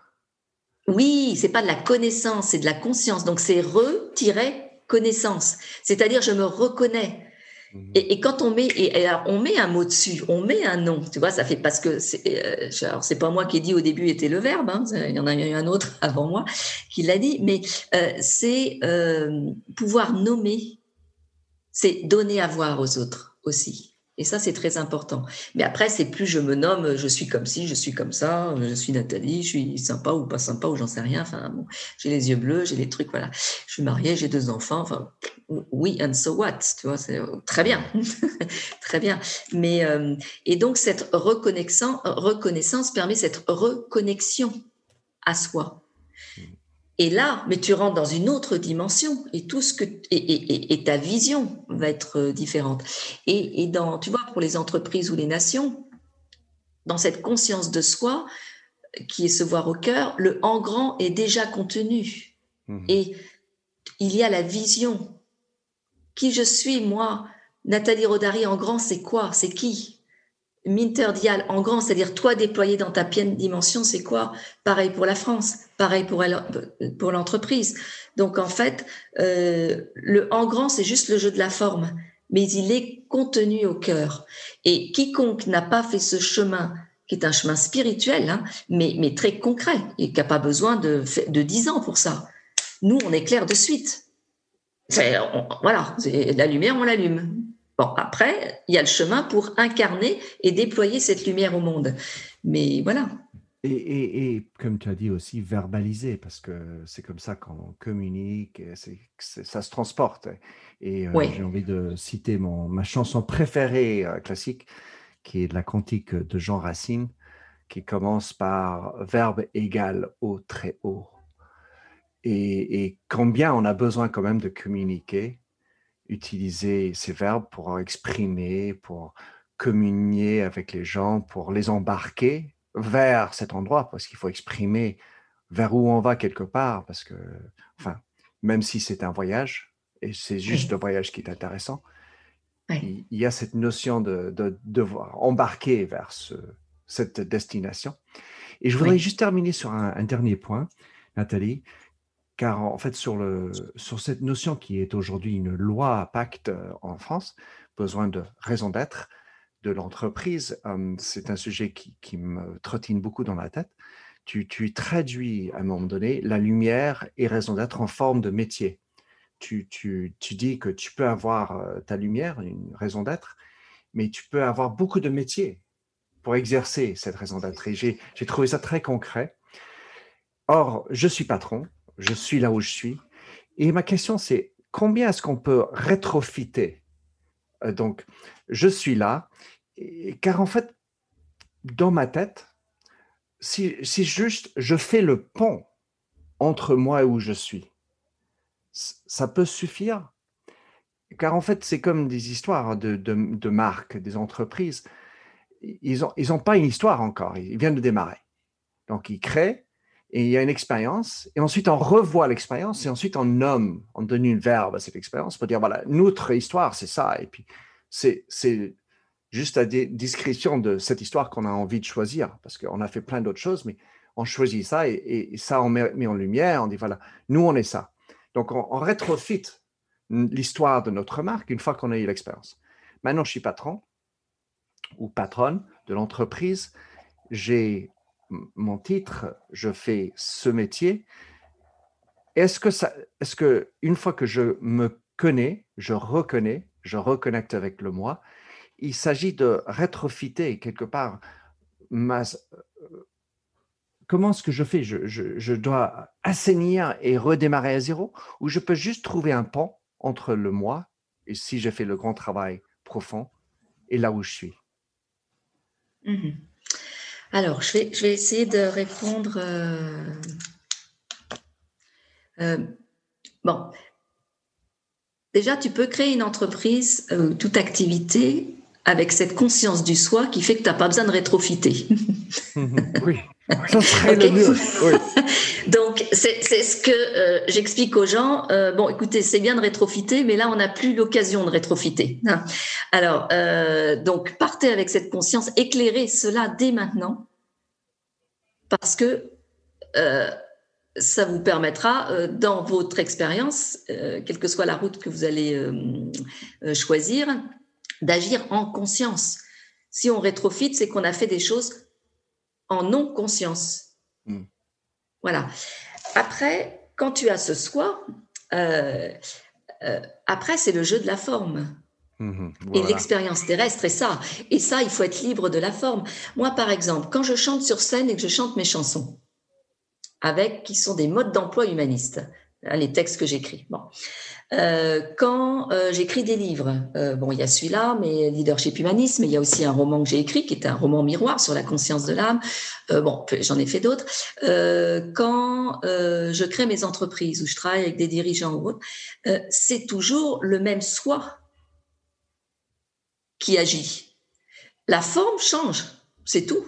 Speaker 2: oui, c'est pas de la connaissance, c'est de la conscience. Donc c'est re-connaissance, c'est-à-dire je me reconnais.
Speaker 1: Mhm.
Speaker 2: Et, et quand on met, et, et alors on met un mot dessus, on met un nom, tu vois, ça fait parce que c'est, euh, alors c'est pas moi qui ai dit au début était le verbe, hein, il y en a eu un autre avant moi qui l'a dit, mais euh, c'est euh, pouvoir nommer, c'est donner à voir aux autres aussi. Et ça, c'est très important. Mais après, c'est plus je me nomme, je suis comme ci, je suis comme ça, je suis Nathalie, je suis sympa ou pas sympa ou j'en sais rien. Enfin, bon, j'ai les yeux bleus, j'ai les trucs, voilà. Je suis mariée, j'ai deux enfants. Enfin, oui, and so what, tu vois, c'est très bien, très bien. Mais euh, et donc cette reconnaissance, reconnaissance permet cette reconnexion à soi. Et là, mais tu rentres dans une autre dimension et tout ce que et, et, et ta vision va être différente. Et, et dans, tu vois, pour les entreprises ou les nations, dans cette conscience de soi qui est se voir au cœur, le en grand est déjà contenu. Mmh. Et il y a la vision. Qui je suis, moi? Nathalie Rodari en grand, c'est quoi? C'est qui? Minter Dial en grand, c'est-à-dire toi déployé dans ta pleine dimension, c'est quoi? Pareil pour la France, pareil pour, elle, pour l'entreprise. Donc en fait, euh, le en grand, c'est juste le jeu de la forme, mais il est contenu au cœur. Et quiconque n'a pas fait ce chemin, qui est un chemin spirituel, hein, mais, mais très concret, et qui n'a pas besoin de, de dix ans pour ça. Nous, on éclaire de suite. C'est, on, voilà, c'est la lumière, on l'allume. Bon, après, il y a le chemin pour incarner et déployer cette lumière au monde. Mais voilà.
Speaker 1: Et, et, et comme tu as dit aussi, verbaliser, parce que c'est comme ça qu'on communique, c'est, c'est, ça se transporte. Et euh, oui. J'ai envie de citer mon, ma chanson préférée euh, classique, qui est de la cantique de Jean Racine, qui commence par « verbe égal au très haut ». Et, et combien on a besoin quand même de communiquer, utiliser ces verbes pour exprimer, pour communier avec les gens, pour les embarquer vers cet endroit, parce qu'il faut exprimer vers où on va quelque part, parce que, enfin, même si c'est un voyage, et c'est juste oui. le voyage qui est intéressant, oui. il y a cette notion de, de devoir embarquer vers ce, cette destination. Et je voudrais oui. juste terminer sur un, un dernier point, Nathalie, car en fait, sur, le, sur cette notion qui est aujourd'hui une loi pacte en France, besoin de raison d'être de l'entreprise, euh, c'est un sujet qui, qui me trottine beaucoup dans la tête. Tu, tu traduis à un moment donné la lumière et raison d'être en forme de métier. Tu, tu, tu dis que tu peux avoir euh, ta lumière, une raison d'être, mais tu peux avoir beaucoup de métiers pour exercer cette raison d'être. Et j'ai, j'ai trouvé ça très concret. Or, je suis patron, je suis là où je suis. Et ma question, c'est combien est-ce qu'on peut rétrofiter? euh, Donc, je suis là, et, car en fait, dans ma tête, si, si juste je fais le pont entre moi et où je suis, ça peut suffire? Car en fait, c'est comme des histoires de, de, de marques, des entreprises. Ils n'ont ils ont pas une histoire encore, ils viennent de démarrer. Donc, ils créent, et il y a une expérience, et ensuite on revoit l'expérience, et ensuite on nomme, on donne une verbe à cette expérience pour dire, voilà, notre histoire, c'est ça. Et puis, c'est, c'est juste la description de cette histoire qu'on a envie de choisir, parce qu'on a fait plein d'autres choses, mais on choisit ça, et, et ça, on met, met en lumière, on dit, voilà, nous, on est ça. Donc, on, on rétrofit l'histoire de notre marque une fois qu'on a eu l'expérience. Maintenant, je suis patron ou patronne de l'entreprise, j'ai mon titre, je fais ce métier. Est-ce que ça, est-ce que une fois que je me connais, je reconnais, je reconnecte avec le moi, il s'agit de rétrofiter quelque part ma, comment est-ce que je fais? Je, je, je dois assainir et redémarrer à zéro, ou je peux juste trouver un pont entre le moi, et si j'ai fait le grand travail profond, et là où je suis.
Speaker 2: Mm-hmm. Alors, je vais, je vais essayer de répondre. Euh, euh, bon, déjà, tu peux créer une entreprise, euh, toute activité, avec cette conscience du soi qui fait que tu n'as pas besoin de rétrofiter.
Speaker 1: Oui, ça serait okay. le mieux. Oui.
Speaker 2: Donc, c'est, c'est ce que euh, j'explique aux gens. Euh, bon, écoutez, c'est bien de rétrofiter, mais là, on n'a plus l'occasion de rétrofiter. Alors, euh, donc, partez avec cette conscience, éclairez cela dès maintenant, parce que euh, ça vous permettra, euh, dans votre expérience, euh, quelle que soit la route que vous allez euh, euh, choisir, d'agir en conscience. Si on rétrofite, c'est qu'on a fait des choses en non-conscience. Mm. Voilà. Après, quand tu as ce soi, euh, euh, après, c'est le jeu de la forme. Mmh, voilà. Et l'expérience terrestre est ça. Et ça, il faut être libre de la forme. Moi, par exemple, quand je chante sur scène et que je chante mes chansons, avec qui sont des modes d'emploi humanistes, les textes que j'écris. Bon. Euh, quand euh, j'écris des livres, euh, bon, il y a celui-là, mais Leadership Humanisme, mais il y a aussi un roman que j'ai écrit qui est un roman miroir sur la conscience de l'âme. Euh, bon, j'en ai fait d'autres. Euh, quand euh, je crée mes entreprises ou je travaille avec des dirigeants ou autres, euh, c'est toujours le même soi qui agit. La forme change, c'est tout.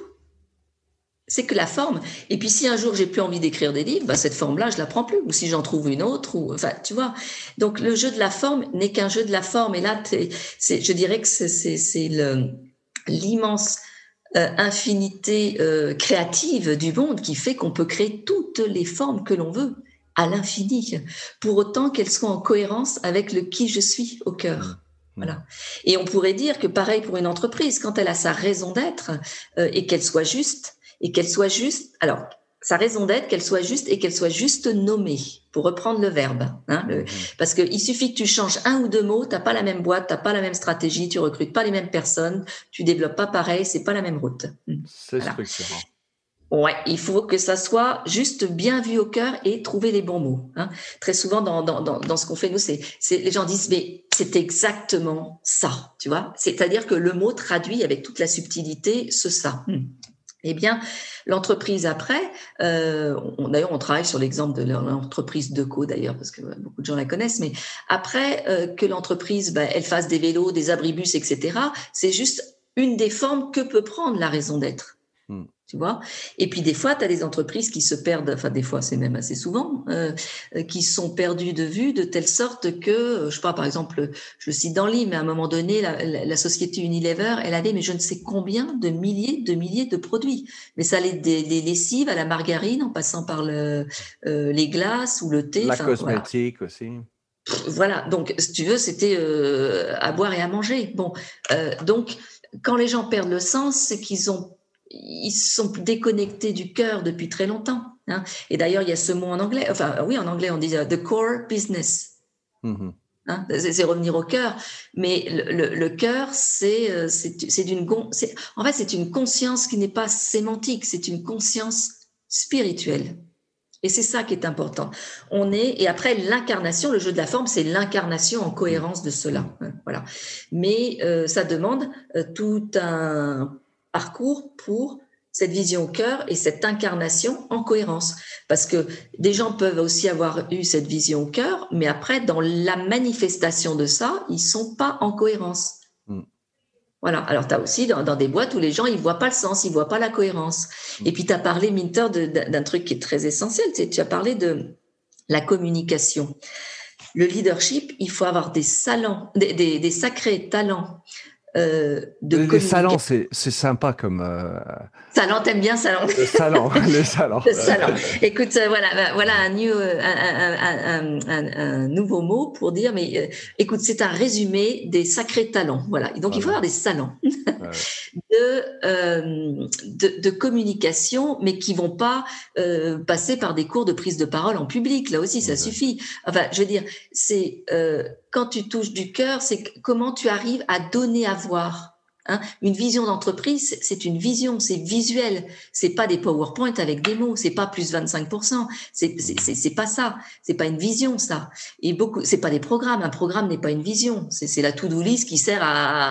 Speaker 2: C'est que la forme. Et puis, si un jour j'ai plus envie d'écrire des livres, bah, cette forme-là, je la prends plus. Ou si j'en trouve une autre, ou enfin, tu vois. Donc, le jeu de la forme n'est qu'un jeu de la forme. Et là, c'est, je dirais que c'est, c'est, c'est le, l'immense euh, infinité euh, créative du monde qui fait qu'on peut créer toutes les formes que l'on veut à l'infini, pour autant qu'elles soient en cohérence avec le qui je suis au cœur. Voilà. Et on pourrait dire que pareil pour une entreprise, quand elle a sa raison d'être euh, et qu'elle soit juste. Et qu'elle soit juste, alors, sa raison d'être, qu'elle soit juste et qu'elle soit juste nommée, pour reprendre le verbe. Hein, le, parce qu'il suffit que tu changes un ou deux mots, tu n'as pas la même boîte, tu n'as pas la même stratégie, tu recrutes pas les mêmes personnes, tu développes pas pareil, c'est pas la même route.
Speaker 1: C'est voilà. Structurant.
Speaker 2: Ouais, il faut que ça soit juste bien vu au cœur et trouver les bons mots. Hein. Très souvent, dans, dans, dans, dans ce qu'on fait, nous, c'est, c'est les gens disent, mais c'est exactement ça, tu vois. C'est-à-dire que le mot traduit avec toute la subtilité ce ça. Hum. Eh bien, l'entreprise après, euh, on, d'ailleurs, on travaille sur l'exemple de l'entreprise Deco, d'ailleurs, parce que beaucoup de gens la connaissent, mais après euh, que l'entreprise, ben, elle fasse des vélos, des abribus, et cetera, c'est juste une des formes que peut prendre la raison d'être. Mmh. Tu vois ? Et puis, des fois, tu as des entreprises qui se perdent, enfin, des fois, c'est même assez souvent, euh, qui sont perdues de vue de telle sorte que, je sais pas, par exemple, je le cite dans le livre, mais à un moment donné, la, la, la société Unilever, elle avait, mais je ne sais combien de milliers, de milliers de produits. Mais ça allait des, des lessives à la margarine, en passant par le, euh, les glaces ou le thé.
Speaker 1: La cosmétique voilà. aussi.
Speaker 2: Voilà. Donc, si tu veux, c'était euh, à boire et à manger. Bon. Euh, donc, quand les gens perdent le sens, c'est qu'ils ont ils sont déconnectés du cœur depuis très longtemps. Hein. Et d'ailleurs, il y a ce mot en anglais. Enfin, oui, en anglais, on dit uh, « the core business mm-hmm. ». Hein, c'est, c'est revenir au cœur. Mais le, le, le cœur, c'est, c'est, c'est d'une... C'est, en fait, c'est une conscience qui n'est pas sémantique, c'est une conscience spirituelle. Et c'est ça qui est important. On est... Et après, l'incarnation, le jeu de la forme, c'est l'incarnation en cohérence de cela. Hein, voilà. Mais euh, ça demande euh, tout un... parcours pour cette vision au cœur et cette incarnation en cohérence. Parce que des gens peuvent aussi avoir eu cette vision au cœur, mais après, dans la manifestation de ça, ils sont pas en cohérence. Mm. Voilà. Alors, tu as aussi dans, dans des boîtes où les gens, ils voient pas le sens, ils voient pas la cohérence. Mm. Et puis, tu as parlé, Minter, de, d'un truc qui est très essentiel. Tu sais, tu as parlé de la communication. Le leadership, il faut avoir des salons, des, des, des sacrés talents. Euh, de
Speaker 1: les salons, c'est, c'est sympa comme... Euh...
Speaker 2: Salon, t'aimes bien salon.
Speaker 1: Le salon, le salon.
Speaker 2: Le salon. Écoute, euh, voilà, voilà un, new, euh, un, un, un, un nouveau mot pour dire, mais euh, écoute, c'est un résumé des sacrés talents. Voilà. Donc, voilà. Il faut avoir des salons ouais. de, euh, de, de communication, mais qui vont pas euh, passer par des cours de prise de parole en public. Là aussi, ça ouais. suffit. Enfin, je veux dire, c'est euh, quand tu touches du cœur, c'est comment tu arrives à donner à voir. Hein, une vision d'entreprise, c'est une vision, c'est visuel, c'est pas des PowerPoint avec des mots, c'est pas plus vingt-cinq pour cent, c'est, c'est, c'est, c'est pas ça, c'est pas une vision ça. Et beaucoup, c'est pas des programmes, un programme n'est pas une vision, c'est, c'est la to-do list qui sert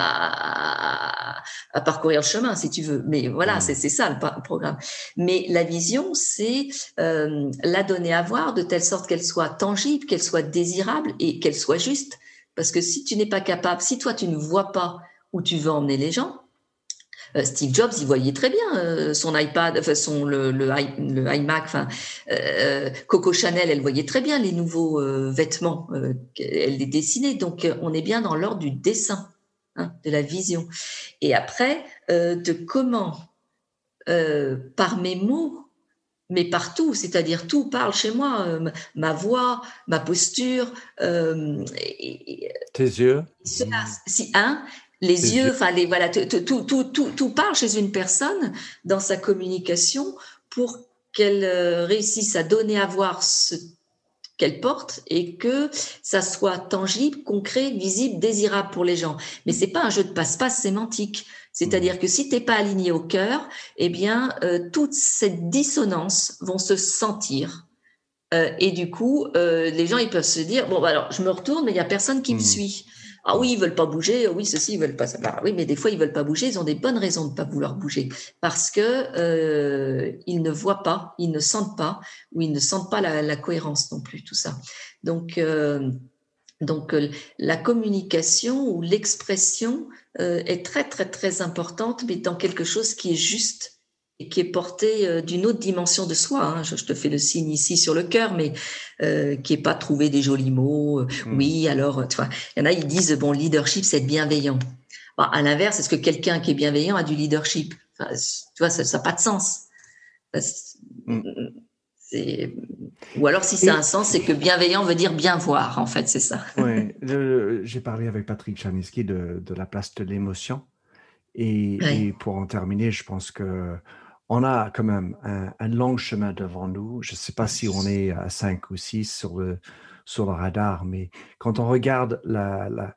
Speaker 2: à, à, à parcourir le chemin si tu veux. Mais voilà, c'est, c'est ça le programme. Mais la vision, c'est euh, la donner à voir de telle sorte qu'elle soit tangible, qu'elle soit désirable et qu'elle soit juste. Parce que si tu n'es pas capable, si toi tu ne vois pas où tu veux emmener les gens. Euh, Steve Jobs, il voyait très bien euh, son iPad, enfin son le, le, le iMac. Enfin, euh, Coco Chanel, elle voyait très bien les nouveaux euh, vêtements. Euh, elle les dessinait. Donc, euh, on est bien dans l'ordre du dessin, hein, de la vision. Et après, euh, de comment, euh, par mes mots, mais partout, c'est-à-dire tout parle chez moi, euh, ma voix, ma posture, euh, et, et,
Speaker 1: tes yeux,
Speaker 2: cela, si un. Les Tes yeux, enfin, les, voilà, tout, tout, tout, tout, tout part chez une personne dans sa communication pour qu'elle réussisse à donner à voir ce qu'elle porte et que ça soit tangible, concret, visible, désirable pour les gens. Mais c'est pas un jeu de passe-passe sémantique. C'est-à-dire que si t'es pas aligné au cœur, eh bien, euh, toute cette dissonance vont se sentir. Euh, et du coup, euh, les gens, ils peuvent se dire, bon, bah, alors, je me retourne, mais il n'y a personne qui mmh. me suit. Ah oui, ils veulent pas bouger. Oui, ceci, ils veulent pas ça. Bah, oui, mais des fois, ils veulent pas bouger. Ils ont des bonnes raisons de pas vouloir bouger parce que euh, ils ne voient pas, ils ne sentent pas, ou ils ne sentent pas la, la cohérence non plus, tout ça. Donc, euh, donc euh, la communication ou l'expression euh, est très, très, très importante, mais dans quelque chose qui est juste et qui est porté euh, d'une autre dimension de soi. Hein. Je, je te fais le signe ici sur le cœur, mais euh, qui est pas trouver des jolis mots. Euh, mmh. Oui, alors, tu vois, il y en a, ils disent, bon, leadership, c'est être bienveillant. Bon, à l'inverse, est-ce que quelqu'un qui est bienveillant a du leadership? Enfin, tu vois, ça n'a pas de sens. Mmh. C'est... Ou alors, si ça a un sens, c'est que bienveillant veut dire bien voir, en fait, c'est ça.
Speaker 1: Oui, j'ai parlé avec Patrick Czarniecki de, de la place de l'émotion. Et, oui. et pour en terminer, je pense qu'on a quand même un, un long chemin devant nous. Je ne sais pas si on est à cinq ou six sur le, sur le radar, mais quand on regarde la, la,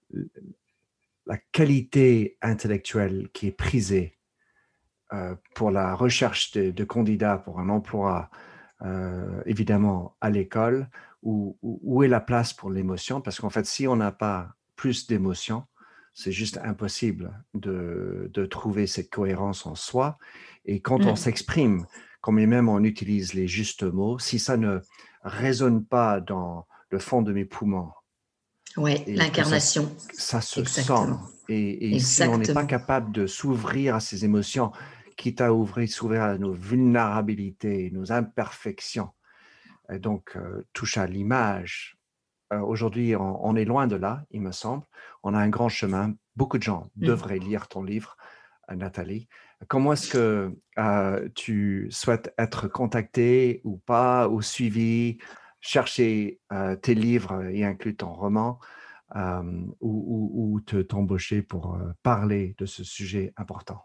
Speaker 1: la qualité intellectuelle qui est prisée euh, pour la recherche de, de candidats pour un emploi, euh, évidemment à l'école, où, où, où est la place pour l'émotion? Parce qu'en fait, si on n'a pas plus d'émotion, c'est juste impossible de, de trouver cette cohérence en soi. Et quand mmh. on s'exprime, quand même on utilise les justes mots, si ça ne résonne pas dans le fond de mes poumons,
Speaker 2: ouais, l'incarnation.
Speaker 1: Ça, ça se Exactement. sent. Et, et si on n'est pas capable de s'ouvrir à ces émotions, quitte à ouvrir, s'ouvrir à nos vulnérabilités, nos imperfections, et donc euh, touche à l'image. Euh, aujourd'hui, on, on est loin de là, il me semble. On a un grand chemin. Beaucoup de gens mmh. devraient lire ton livre, euh, Nathalie. Comment est-ce que euh, tu souhaites être contactée ou pas, ou suivie, chercher euh, tes livres et inclus ton roman, euh, ou, ou, ou te t'embaucher pour euh, parler de ce sujet important?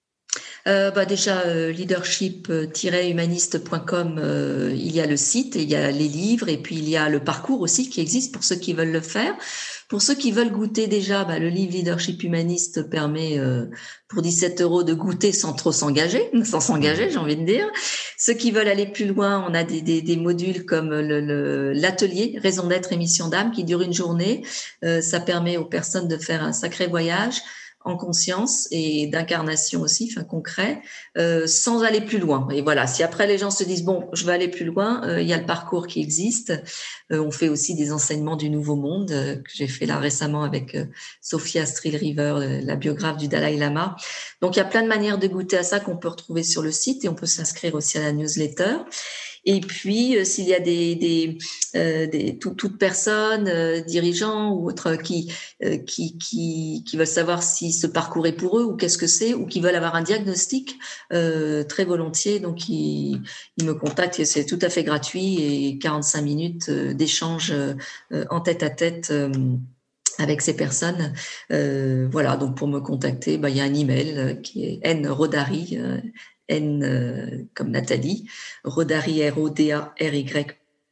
Speaker 2: Euh, bah déjà, euh, leadership humaniste point com, euh, il y a le site, et il y a les livres, et puis il y a le parcours aussi qui existe pour ceux qui veulent le faire. Pour ceux qui veulent goûter déjà, bah, le livre Leadership Humaniste permet euh, pour dix-sept euros de goûter sans trop s'engager, sans s'engager, j'ai envie de dire. Ceux qui veulent aller plus loin, on a des, des, des modules comme le, le, l'atelier Raison d'être et mission d'âme qui dure une journée. Euh, ça permet aux personnes de faire un sacré voyage en conscience et d'incarnation aussi, enfin concret, euh, sans aller plus loin. Et voilà, si après les gens se disent bon, je vais aller plus loin, euh, il y a le parcours qui existe. Euh, on fait aussi des enseignements du Nouveau Monde euh, que j'ai fait là récemment avec euh, Sophia Strill-River, euh, la biographe du Dalai Lama. Donc il y a plein de manières de goûter à ça qu'on peut retrouver sur le site et on peut s'inscrire aussi à la newsletter. Et puis, euh, s'il y a des, des, euh, des tout, toute personne, euh, dirigeants ou autres, qui, euh, qui, qui, qui veulent savoir si ce parcours est pour eux ou qu'est-ce que c'est, ou qui veulent avoir un diagnostic, euh, très volontiers, donc ils, ils me contactent et c'est tout à fait gratuit et quarante-cinq minutes d'échange euh, en tête à tête. Euh, avec ces personnes. Euh, voilà, donc pour me contacter, bah, il y a un email qui est N Rodari, euh, N euh, comme Nathalie, Rodari, R O D A R Y,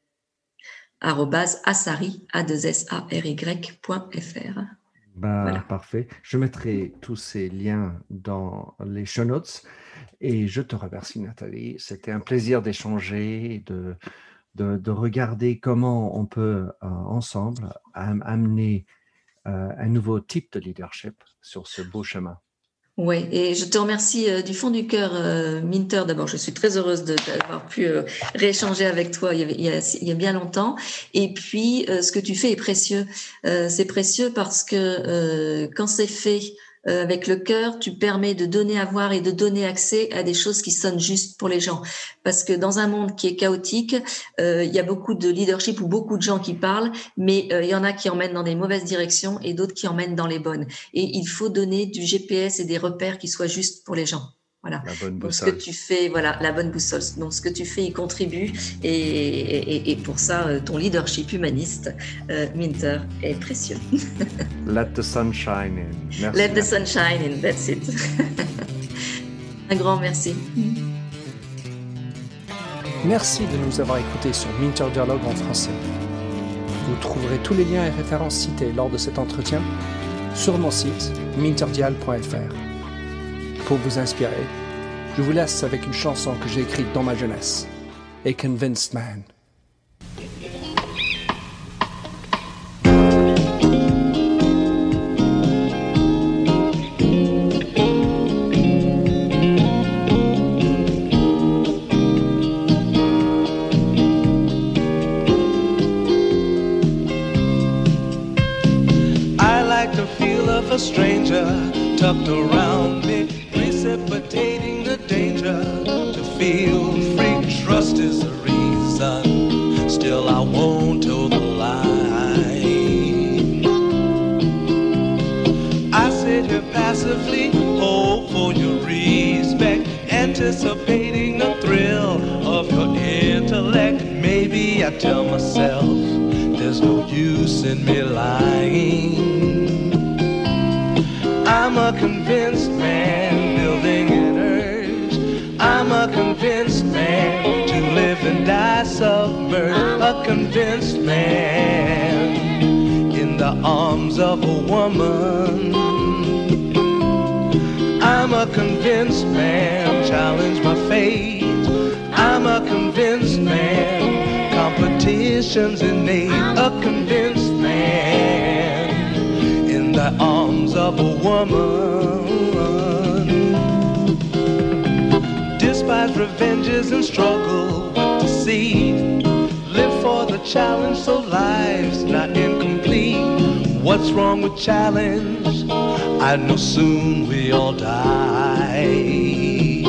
Speaker 2: arrobase asari, A deux S A R Y, point F R.
Speaker 1: Bah, voilà. Parfait. Je mettrai tous ces liens dans les show notes et je te remercie, Nathalie. C'était un plaisir d'échanger, de, de, de regarder comment on peut euh, ensemble am- amener Euh, un nouveau type de leadership sur ce beau chemin.
Speaker 2: Oui, et je te remercie euh, du fond du cœur, euh, Minter. D'abord, je suis très heureuse de, d'avoir pu euh, rééchanger avec toi il y, avait, il, y a, il y a bien longtemps. Et puis, euh, ce que tu fais est précieux. Euh, c'est précieux parce que euh, quand c'est fait euh, avec le cœur, tu permets de donner à voir et de donner accès à des choses qui sonnent justes pour les gens. Parce que dans un monde qui est chaotique, euh, il y a beaucoup de leadership ou beaucoup de gens qui parlent, mais euh, il y en a qui emmènent dans des mauvaises directions et d'autres qui emmènent dans les bonnes. Et il faut donner du G P S et des repères qui soient justes pour les gens. Voilà.
Speaker 1: La bonne
Speaker 2: Donc,
Speaker 1: boussole.
Speaker 2: ce que tu fais, voilà, la bonne boussole. Donc, ce que tu fais, il contribue. Et, et, et pour ça, ton leadership humaniste, euh, Minter, est précieux.
Speaker 1: Let the sun shine in. Merci.
Speaker 2: Let the sun shine in, that's it. Un grand merci.
Speaker 1: Merci de nous avoir écoutés sur Minter Dialogue en français. Vous trouverez tous les liens et références cités lors de cet entretien sur mon site minterdial point f r. Pour vous inspirer, je vous laisse avec une chanson que j'ai écrite dans ma jeunesse, A Convinced Man.
Speaker 3: around me, precipitating the danger. To feel free, trust is the reason. Still I won't toe the line. I sit here passively, hope for your respect, anticipating the thrill of your intellect. Maybe I tell myself there's no use in me lying. I'm a convinced man building an urge. I'm a convinced man to live and die submerged. A convinced man in the arms of a woman. I'm a convinced man, challenge my fate. I'm a convinced man, competition's innate. A convinced man in the arms of a woman. Despise revenges and struggle with deceit. Live for the challenge so life's not incomplete. What's wrong with challenge? I know soon we all die.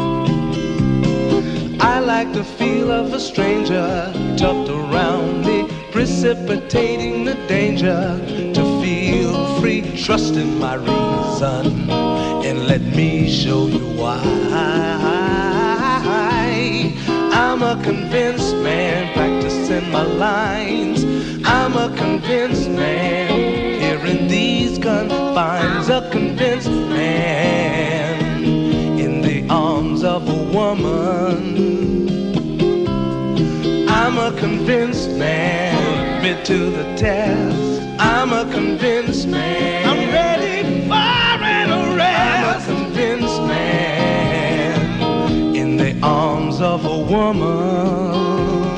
Speaker 3: I like the feel of a stranger tucked around me, precipitating the danger. To feel free, trust in my reason, and let me show you why. I'm a convinced man, practicing my lines. I'm a convinced man, here in these confines. A convinced man in the arms of a woman. I'm a convinced man, admit to the test. I'm a convinced man, I'm ready for an arrest. I'm a convinced man in the arms of a woman.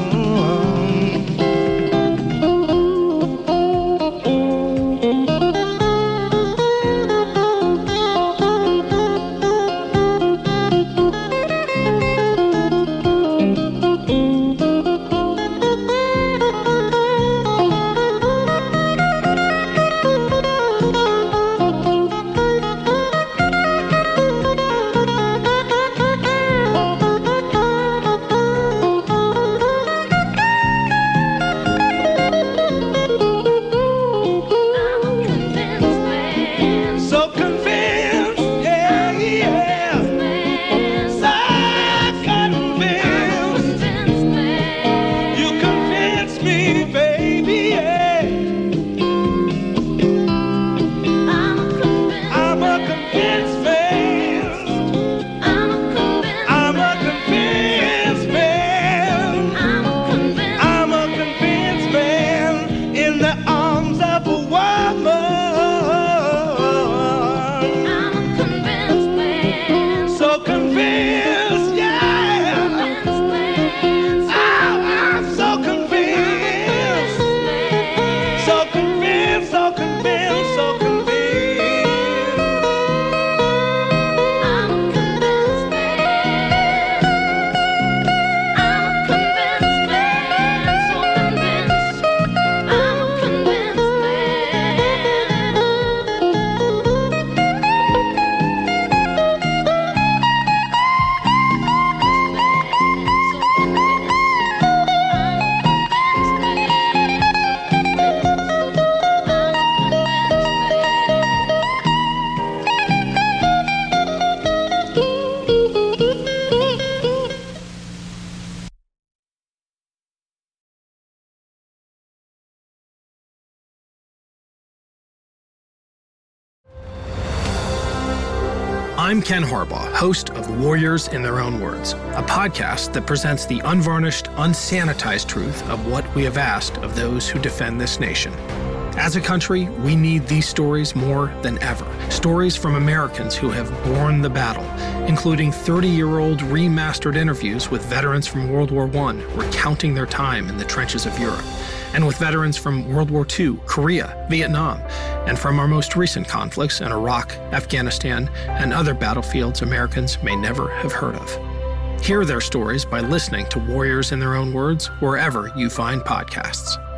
Speaker 4: I'm Ken Harbaugh, host of Warriors in Their Own Words, a podcast that presents the unvarnished, unsanitized truth of what we have asked of those who defend this nation. As a country, we need these stories more than ever. Stories from Americans who have borne the battle, including thirty-year-old remastered interviews with veterans from World War One recounting their time in the trenches of Europe, and with veterans from World War Two, Korea, Vietnam, and from our most recent conflicts in Iraq, Afghanistan, and other battlefields Americans may never have heard of. Hear their stories by listening to Warriors in Their Own Words wherever you find podcasts.